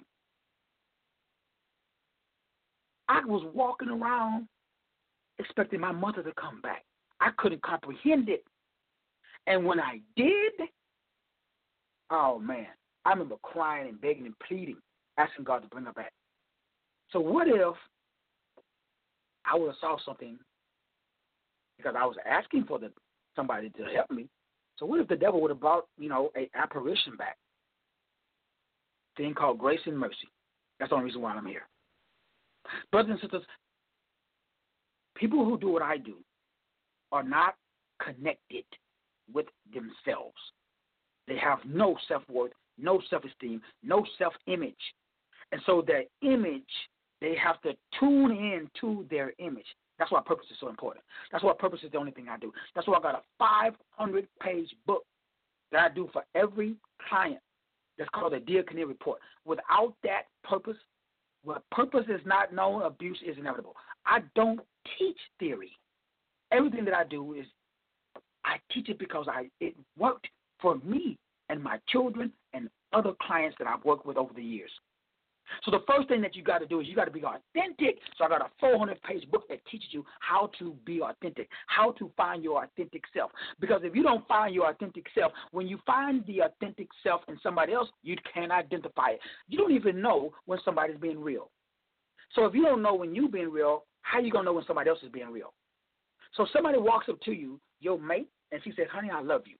I was walking around expecting my mother to come back. I couldn't comprehend it. And when I did, oh, man, I remember crying and begging and pleading, asking God to bring her back. So what if I would have saw something because I was asking for somebody to help me. So what if the devil would have brought, an apparition back? Thing called grace and mercy. That's the only reason why I'm here. Brothers and sisters, people who do what I do are not connected with themselves. They have no self-worth, no self-esteem, no self-image. And so their image, they have to tune in to their image. That's why purpose is so important. That's why purpose is the only thing I do. That's why I got a 500-page book that I do for every client that's called the Dear Canary Report. Without that purpose, where purpose is not known, abuse is inevitable. I don't teach theory. Everything that I do is I teach it because it worked for me and my children and other clients that I've worked with over the years. So the first thing that you got to do is you got to be authentic. So I got a 400-page book that teaches you how to be authentic, how to find your authentic self. Because if you don't find your authentic self, when you find the authentic self in somebody else, you can't identify it. You don't even know when somebody's being real. So if you don't know when you're being real, how you going to know when somebody else is being real? So if somebody walks up to you, your mate, and she says, honey, I love you.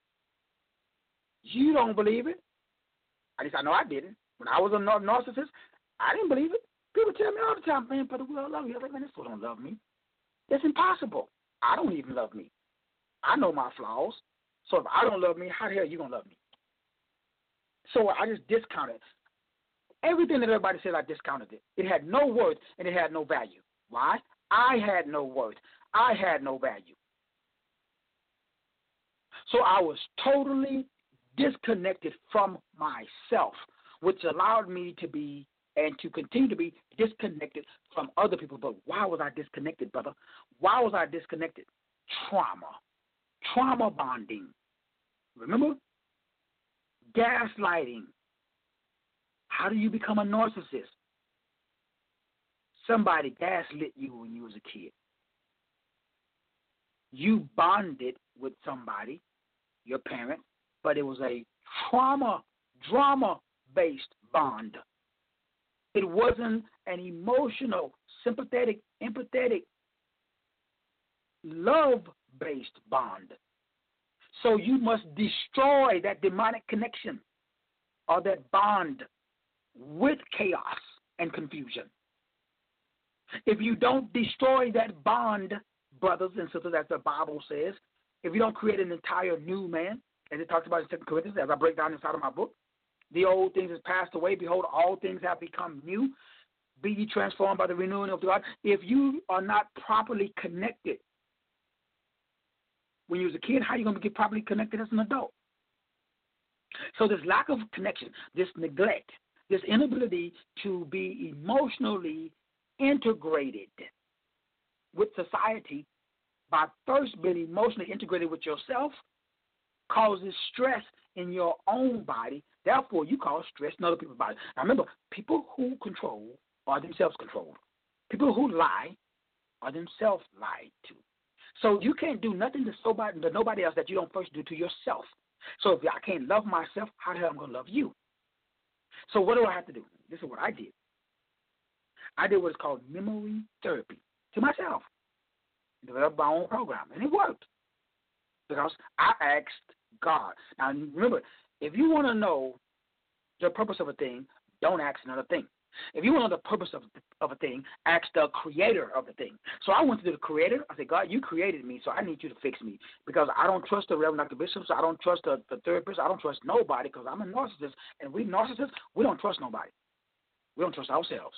You don't believe it? At least I know I didn't. When I was a narcissist, I didn't believe it. People tell me all the time, man, but I love you. I was like, man, this fool don't love me. It's impossible. I don't even love me. I know my flaws. So if I don't love me, how the hell are you going to love me? So I just discounted everything that everybody said. I discounted it. It had no worth and it had no value. Why? I had no worth. I had no value. So I was totally disconnected from myself, which allowed me to be and to continue to be disconnected from other people. But why was I disconnected, brother? Why was I disconnected? Trauma bonding. Remember? Gaslighting. How do you become a narcissist? Somebody gaslit you when you was a kid. You bonded with somebody, your parent, but it was a drama-based bond. It wasn't an emotional, sympathetic, empathetic, love-based bond. So you must destroy that demonic connection or that bond with chaos and confusion. If you don't destroy that bond, brothers and sisters, as the Bible says, if you don't create an entire new man, as it talks about in 2 Corinthians, as I break down inside of my book, the old things has passed away. Behold, all things have become new. Be ye transformed by the renewing of God. If you are not properly connected, when you was a kid, how are you going to get properly connected as an adult? So this lack of connection, this neglect, this inability to be emotionally integrated with society by first being emotionally integrated with yourself causes stress in your own body. Therefore, you cause stress in other people's bodies. Now, remember, people who control are themselves controlled. People who lie are themselves lied to. So you can't do nothing to nobody else that you don't first do to yourself. So if I can't love myself, how the hell am I going to love you? So what do I have to do? This is what I did. I did what's called memory therapy to myself. Developed my own program, and it worked because I asked God. Now, remember, if you want to know the purpose of a thing, don't ask another thing. If you want to know the purpose of a thing, ask the creator of the thing. So I went to the creator. I said, God, you created me, so I need you to fix me because I don't trust the Reverend Dr. Bishop, so I don't trust the therapist. I don't trust nobody because I'm a narcissist, and we narcissists, we don't trust nobody. We don't trust ourselves.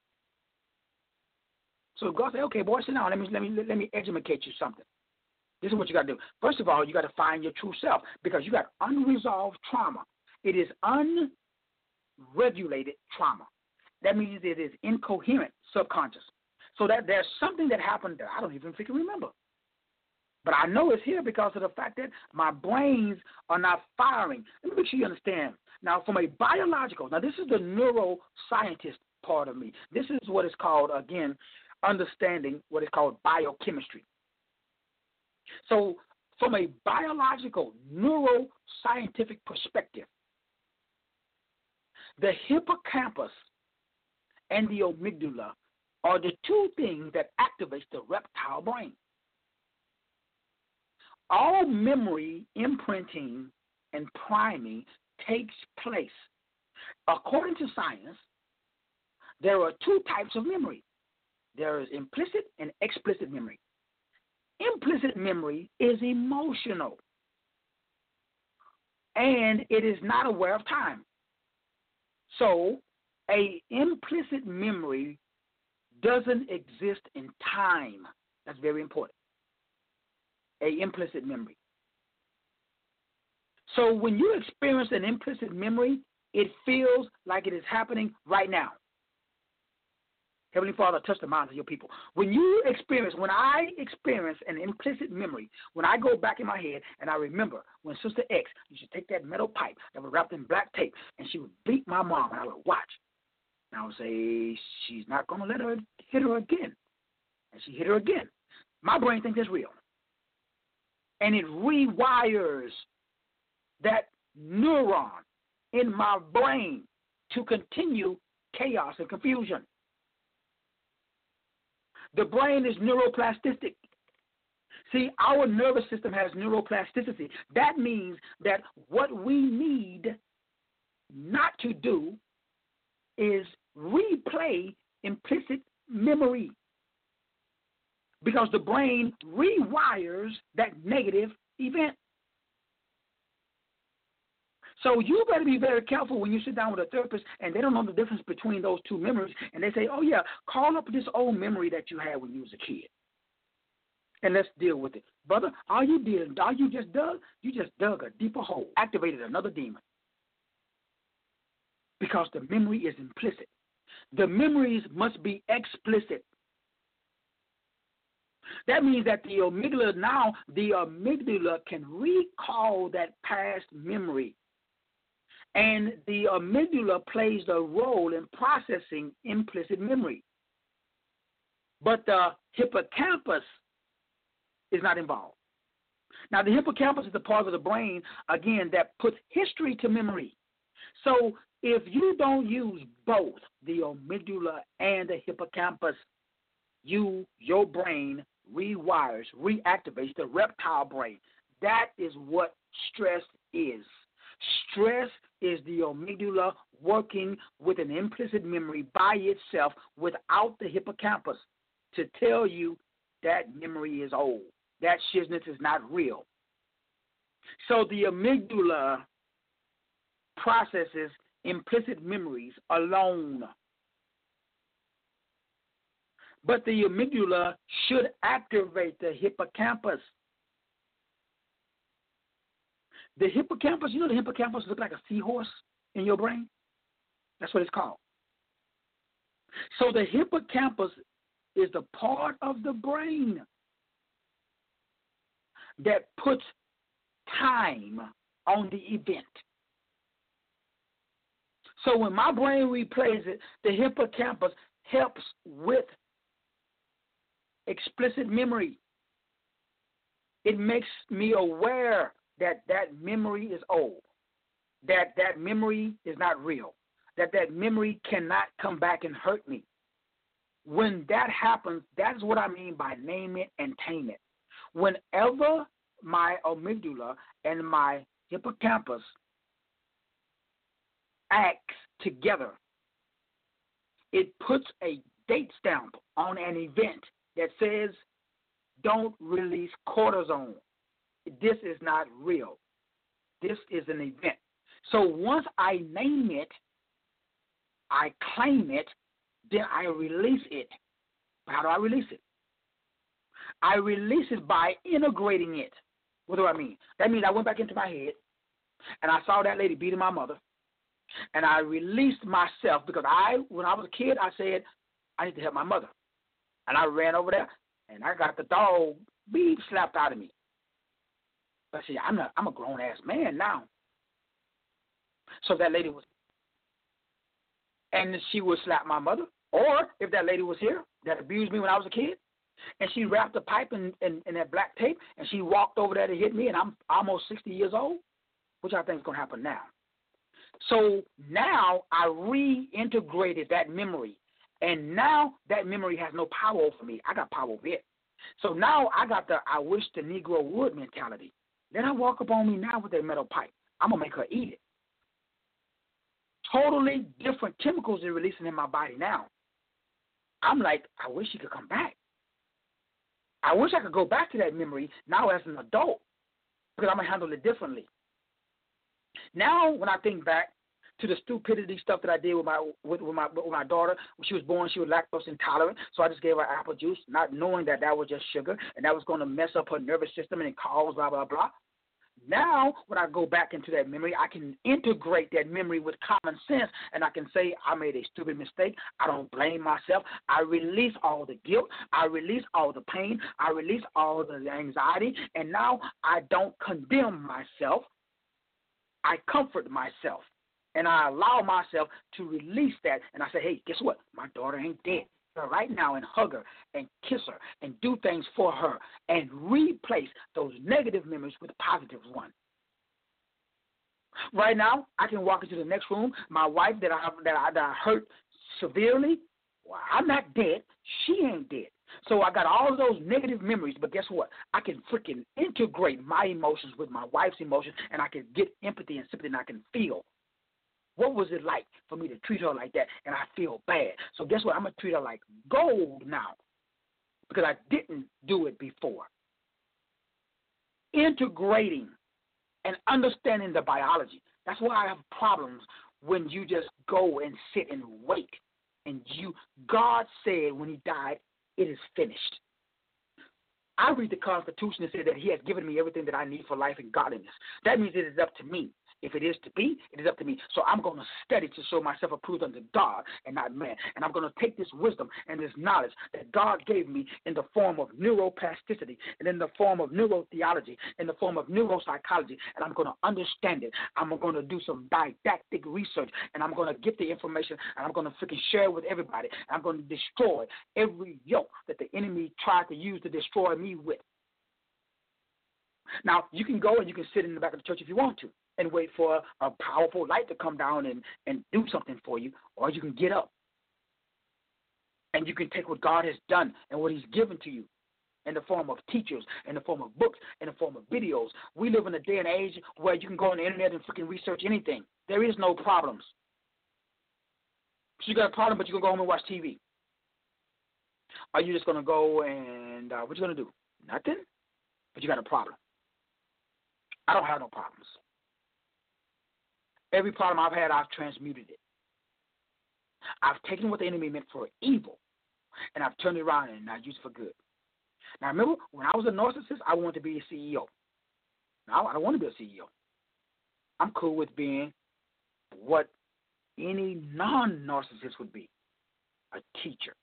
So God said, okay, boy, sit down. Let me educate you something. This is what you got to do. First of all, you got to find your true self because you got unresolved trauma. It is unregulated trauma. That means it is incoherent subconscious. So that there's something that happened that I don't even freaking remember. But I know it's here because of the fact that my brains are not firing. Let me make sure you understand. Now, from a biological, now this is the neuroscientist part of me. This is what is called, again, understanding what is called biochemistry. So from a biological, neuroscientific perspective, the hippocampus and the amygdala are the two things that activates the reptile brain. All memory imprinting and priming takes place. According to science, there are two types of memory. There is implicit and explicit memory. Implicit memory is emotional, and it is not aware of time. So, a implicit memory doesn't exist in time. That's very important. A implicit memory. So, when you experience an implicit memory, it feels like it is happening right now. Heavenly Father, touch the minds of your people. When I experience an implicit memory, when I go back in my head and I remember when Sister X used to take that metal pipe that was wrapped in black tape and she would beat my mom and I would watch. And I would say, she's not going to let her hit her again. And she hit her again. My brain thinks it's real. And it rewires that neuron in my brain to continue chaos and confusion. The brain is neuroplastic. See, our nervous system has neuroplasticity. That means that what we need not to do is replay implicit memory because the brain rewires that negative event. So you better be very careful when you sit down with a therapist and they don't know the difference between those two memories, and they say, oh, yeah, call up this old memory that you had when you was a kid, and let's deal with it. Brother, you just dug a deeper hole, activated another demon, because the memory is implicit. The memories must be explicit. That means that the amygdala can recall that past memory. And the amygdala plays the role in processing implicit memory. But the hippocampus is not involved. Now, the hippocampus is the part of the brain, again, that puts history to memory. So if you don't use both the amygdala and the hippocampus, your brain rewires, reactivates the reptile brain. That is what stress is. Stress is the amygdala working with an implicit memory by itself without the hippocampus to tell you that memory is old. That shizness is not real. So the amygdala processes implicit memories alone. But the amygdala should activate the hippocampus. The hippocampus, the hippocampus look like a seahorse in your brain? That's what it's called. So the hippocampus is the part of the brain that puts time on the event. So when my brain replays it, the hippocampus helps with explicit memory. It makes me aware that that memory is old, that that memory is not real, that that memory cannot come back and hurt me. When that happens, that's what I mean by name it and tame it. Whenever my amygdala and my hippocampus acts together, it puts a date stamp on an event that says, don't release cortisone. This is not real. This is an event. So once I name it, I claim it, then I release it. How do I release it? I release it by integrating it. What do I mean? That means I went back into my head, and I saw that lady beating my mother, and I released myself because when I was a kid, I said, I need to help my mother. And I ran over there, and I got the dog beat slapped out of me. But see, I'm a grown-ass man now. So that lady was, and she would slap my mother. Or if that lady was here that abused me when I was a kid, and she wrapped a pipe in that black tape, and she walked over there to hit me, and I'm almost 60 years old, which I think is going to happen now. So now I reintegrated that memory, and now that memory has no power over me. I got power over it. So now I got the I wish the Negro would mentality. Let her walk up on me now with that metal pipe. I'm going to make her eat it. Totally different chemicals are releasing in my body now. I'm like, I wish she could come back. I wish I could go back to that memory now as an adult because I'm going to handle it differently. Now when I think back to the stupidity stuff that I did with my daughter, when she was born, she was lactose intolerant, so I just gave her apple juice, not knowing that that was just sugar and that was going to mess up her nervous system and cause blah, blah, blah. Now, when I go back into that memory, I can integrate that memory with common sense, and I can say, I made a stupid mistake. I don't blame myself. I release all the guilt. I release all the pain. I release all the anxiety, and now I don't condemn myself. I comfort myself, and I allow myself to release that, and I say, hey, guess what? My daughter ain't dead. Her right now and hug her and kiss her and do things for her and replace those negative memories with positive ones. Right now, I can walk into the next room. My wife that I hurt severely, well, I'm not dead. She ain't dead. So I got all of those negative memories, but guess what? I can freaking integrate my emotions with my wife's emotions, and I can get empathy and sympathy, and I can feel. What was it like for me to treat her like that? And I feel bad. So guess what? I'm going to treat her like gold now because I didn't do it before. Integrating and understanding the biology. That's why I have problems when you just go and sit and wait. And God said when he died, it is finished. I read the Constitution and say that he has given me everything that I need for life and godliness. That means it is up to me. If it is to be, it is up to me. So I'm going to study to show myself approved unto God and not man. And I'm going to take this wisdom and this knowledge that God gave me in the form of neuroplasticity and in the form of neurotheology, in the form of neuropsychology, and I'm going to understand it. I'm going to do some didactic research, and I'm going to get the information, and I'm going to freaking share it with everybody. And I'm going to destroy every yoke that the enemy tried to use to destroy me with. Now, you can go and you can sit in the back of the church if you want to and wait for a powerful light to come down and do something for you, or you can get up and you can take what God has done and what he's given to you in the form of teachers, in the form of books, in the form of videos. We live in a day and age where you can go on the internet and freaking research anything. There is no problems. So you got a problem, but you can go home and watch TV. Are you just going to go and what you going to do? Nothing? But you got a problem. I don't have no problems. Every problem I've had, I've transmuted it. I've taken what the enemy meant for evil, and I've turned it around and I used it for good. Now, remember, when I was a narcissist, I wanted to be a CEO. Now, I don't want to be a CEO. I'm cool with being what any non-narcissist would be: a teacher,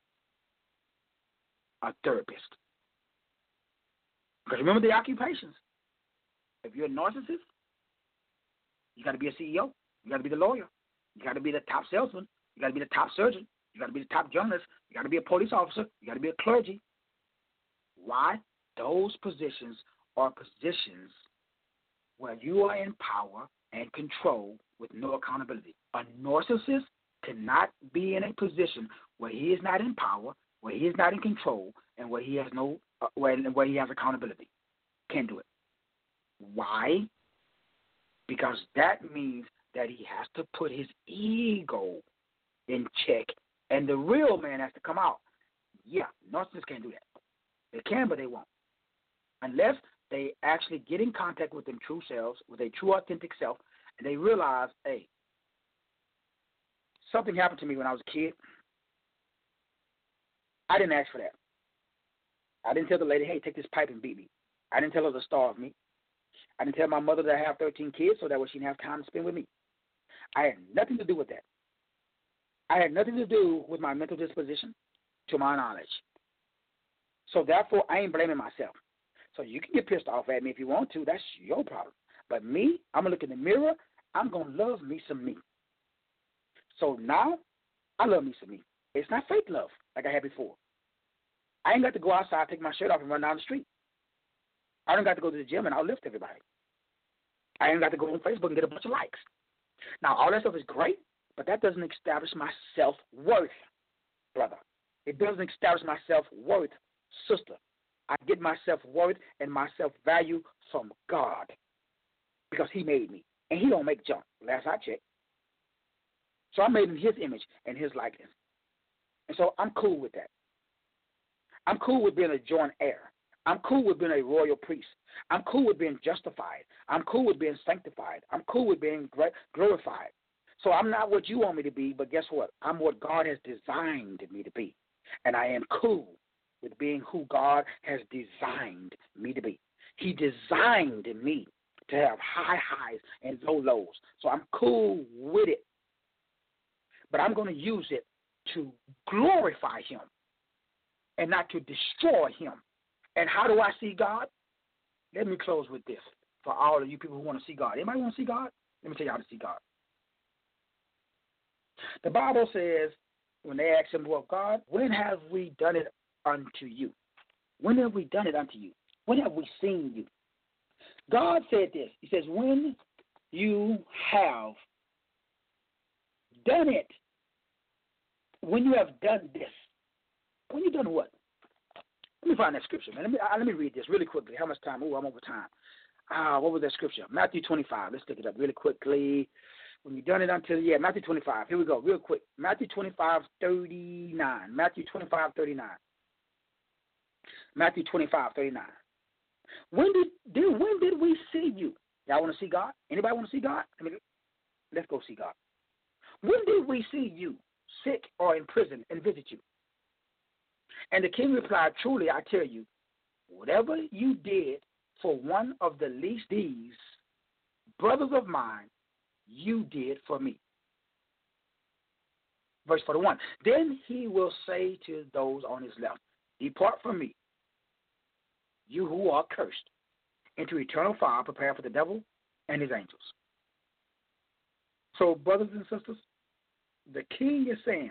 a therapist. Because remember the occupations. If you're a narcissist, you got to be a CEO. You got to be the lawyer. You got to be the top salesman. You got to be the top surgeon. You got to be the top journalist. You got to be a police officer. You got to be a clergy. Why? Those positions are positions where you are in power and control with no accountability. A narcissist cannot be in a position where he is not in power, where he is not in control, and where he has no where he has accountability. Can't do it. Why? Because that means that he has to put his ego in check, and the real man has to come out. Yeah, narcissists can't do that. They can, but they won't. Unless they actually get in contact with them true selves, with a true authentic self, and they realize, hey, something happened to me when I was a kid. I didn't ask for that. I didn't tell the lady, hey, take this pipe and beat me. I didn't tell her to starve me. I didn't tell my mother that I have 13 kids so that way she didn't have time to spend with me. I had nothing to do with that. I had nothing to do with my mental disposition, to my knowledge. So therefore, I ain't blaming myself. So you can get pissed off at me if you want to. That's your problem. But me, I'm going to look in the mirror. I'm going to love me some me. So now, I love me some me. It's not fake love like I had before. I ain't got to go outside, take my shirt off, and run down the street. I don't got to go to the gym and outlift everybody. I ain't got to go on Facebook and get a bunch of likes. Now, all that stuff is great, but that doesn't establish my self-worth, brother. It doesn't establish my self-worth, sister. I get my self-worth and my self-value from God because he made me, and he don't make junk, last I checked. So I'm made in his image and his likeness. And so I'm cool with that. I'm cool with being a joint heir. I'm cool with being a royal priest. I'm cool with being justified. I'm cool with being sanctified. I'm cool with being glorified. So I'm not what you want me to be, but guess what? I'm what God has designed me to be. And I am cool with being who God has designed me to be. He designed me to have high highs and low lows. So I'm cool with it. But I'm going to use it to glorify him and not to destroy him. And how do I see God? Let me close with this for all of you people who want to see God. Anybody want to see God? Let me tell you how to see God. The Bible says, when they ask him, well, God, when have we done it unto you? When have we done it unto you? When have we seen you? God said this. He says, when you have done it, when you have done this, when you done what? Let me find that scripture, man. Let me read this really quickly. How much time? Oh, I'm over time. What was that scripture? Matthew 25. Let's take it up really quickly. When you've done it until, Matthew 25. Here we go, real quick. Matthew 25:39. Matthew 25:39. Matthew 25:39. When did we see you? Y'all want to see God? Anybody want to see God? Let's go see God. When did we see you sick or in prison and visit you? And the king replied, truly, I tell you, whatever you did for one of the least these brothers of mine, you did for me. Verse 41, then he will say to those on his left, depart from me, you who are cursed, into eternal fire prepared for the devil and his angels. So, brothers and sisters, the king is saying,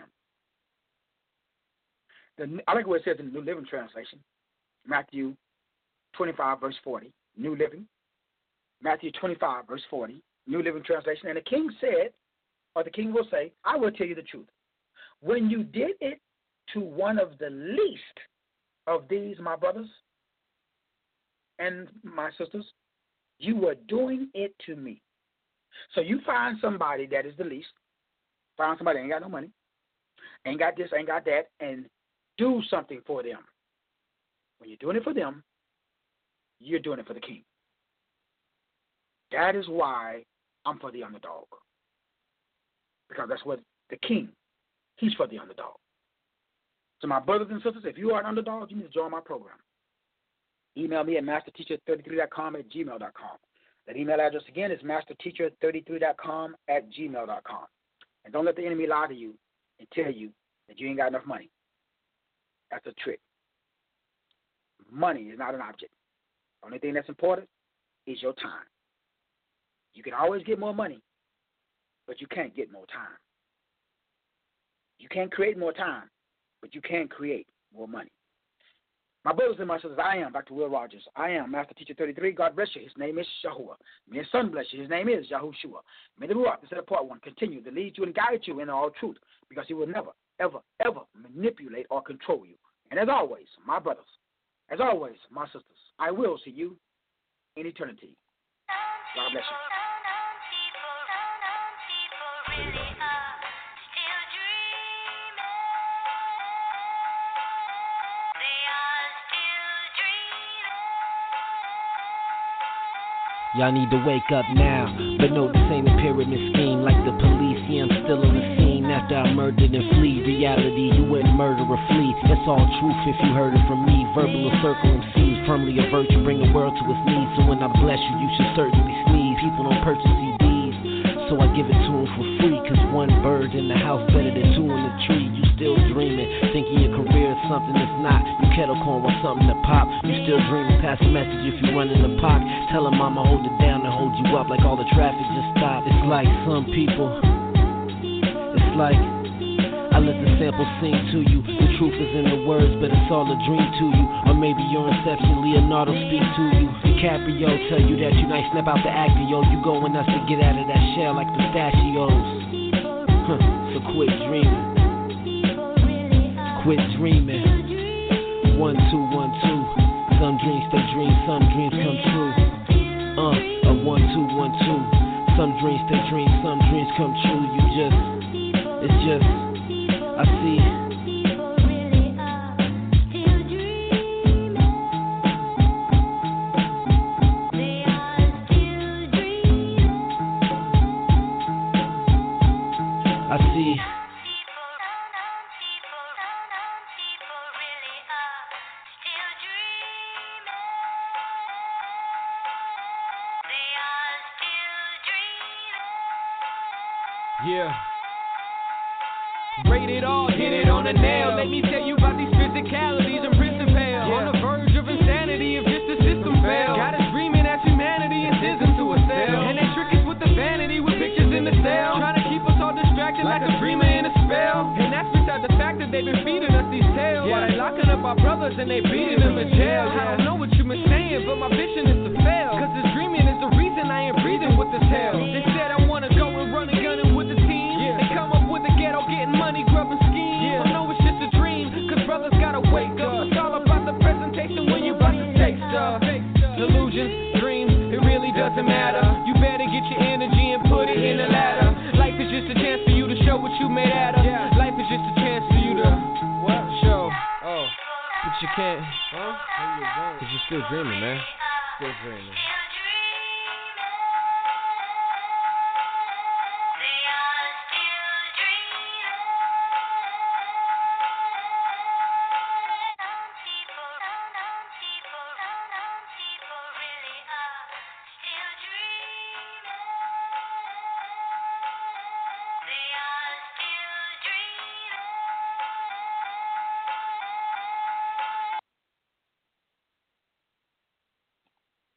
I like what it says in the New Living Translation, Matthew 25, verse 40, New Living. Matthew 25, verse 40, New Living Translation. And the king said, or the king will say, I will tell you the truth. When you did it to one of the least of these, my brothers and my sisters, you were doing it to me. So you find somebody that is the least, find somebody that ain't got no money, ain't got this, ain't got that, and do something for them. When you're doing it for them, you're doing it for the king. That is why I'm for the underdog. Because that's what the king, he's for the underdog. So my brothers and sisters, if you are an underdog, you need to join my program. Email me at masterteacher33.com@gmail.com. That email address again is masterteacher33.com@gmail.com. And don't let the enemy lie to you and tell you that you ain't got enough money. That's a trick. Money is not an object. The only thing that's important is your time. You can always get more money, but you can't get more time. You can't create more time, but you can create more money. My brothers and my sisters, I am Dr. Will Rogers. I am Master Teacher 33. God bless you. His name is Yahuwah. May His Son bless you. His name is Yahushua. May the Ruach, instead of part one, continue to lead you and guide you in all truth, because He will never, ever, ever manipulate or control you. And as always, my brothers, as always, my sisters, I will see you in eternity. God bless you. Y'all need to wake up now, but no, this ain't a pyramid scheme like the police. Yeah, I'm still on the scene after I murdered and flee. Reality, you wouldn't murder or flee. That's all truth if you heard it from me. Verbal or circle MCs, firmly a virtue, bring the world to its knees. So when I bless you, you should certainly sneeze. People don't purchase CDs, so I give it to them for free. Cause one bird in the house better than two in the tree. You still dreaming, thinking your career is something that's not. You kettle corn want something to pop. You still dreaming, pass a message if you run in the pocket. Tell her mama hold it down and hold you up like all the traffic just stopped. It's like some people, it's like I let the sample sing to you. The truth is in the words, but it's all a dream to you. Or maybe your inception, Leonardo speak to you. DiCaprio tell you that you nice, snap out the actor, yo. You going nuts to get out of that shell like pistachios. So quit dreaming. Quit dreaming. 1, 2, 1, 2. Some dreams stay dreams, some dreams come true. 1, 2, 1, 2. Some dreams stay dreams, some dreams come true. You just, it's just, I see. I see. Yeah. Rated R, hit it on the nail. Let me tell you about these physicalities and principles. On the verge of insanity if just the system fails. Got us dreaming as humanity is into a cell. And they trick us with the vanity with pictures in the cell. Trying to keep us all distracted like a dreamer in a spell. And that's beside the fact that they've been feeding us these tales. While they locking up our brothers and they beating them in jail. I don't know what you've been saying, but my vision is to fail. Cause this dreaming is the reason I ain't breathing with this hell. They said I wanna go and run and gun with the team. They come up with the ghetto, getting money, grubbing schemes. I know it's just a dream, cause brothers gotta wake up. It's all about the presentation when you about to take stuff. Delusions, dreams, it really doesn't matter. You better get your energy and put it in the ladder. Life is just a chance for you to show what you made out of. Life is just a chance for you to show. Oh, but you can't, huh? Cause you're still dreaming, man. Still dreaming.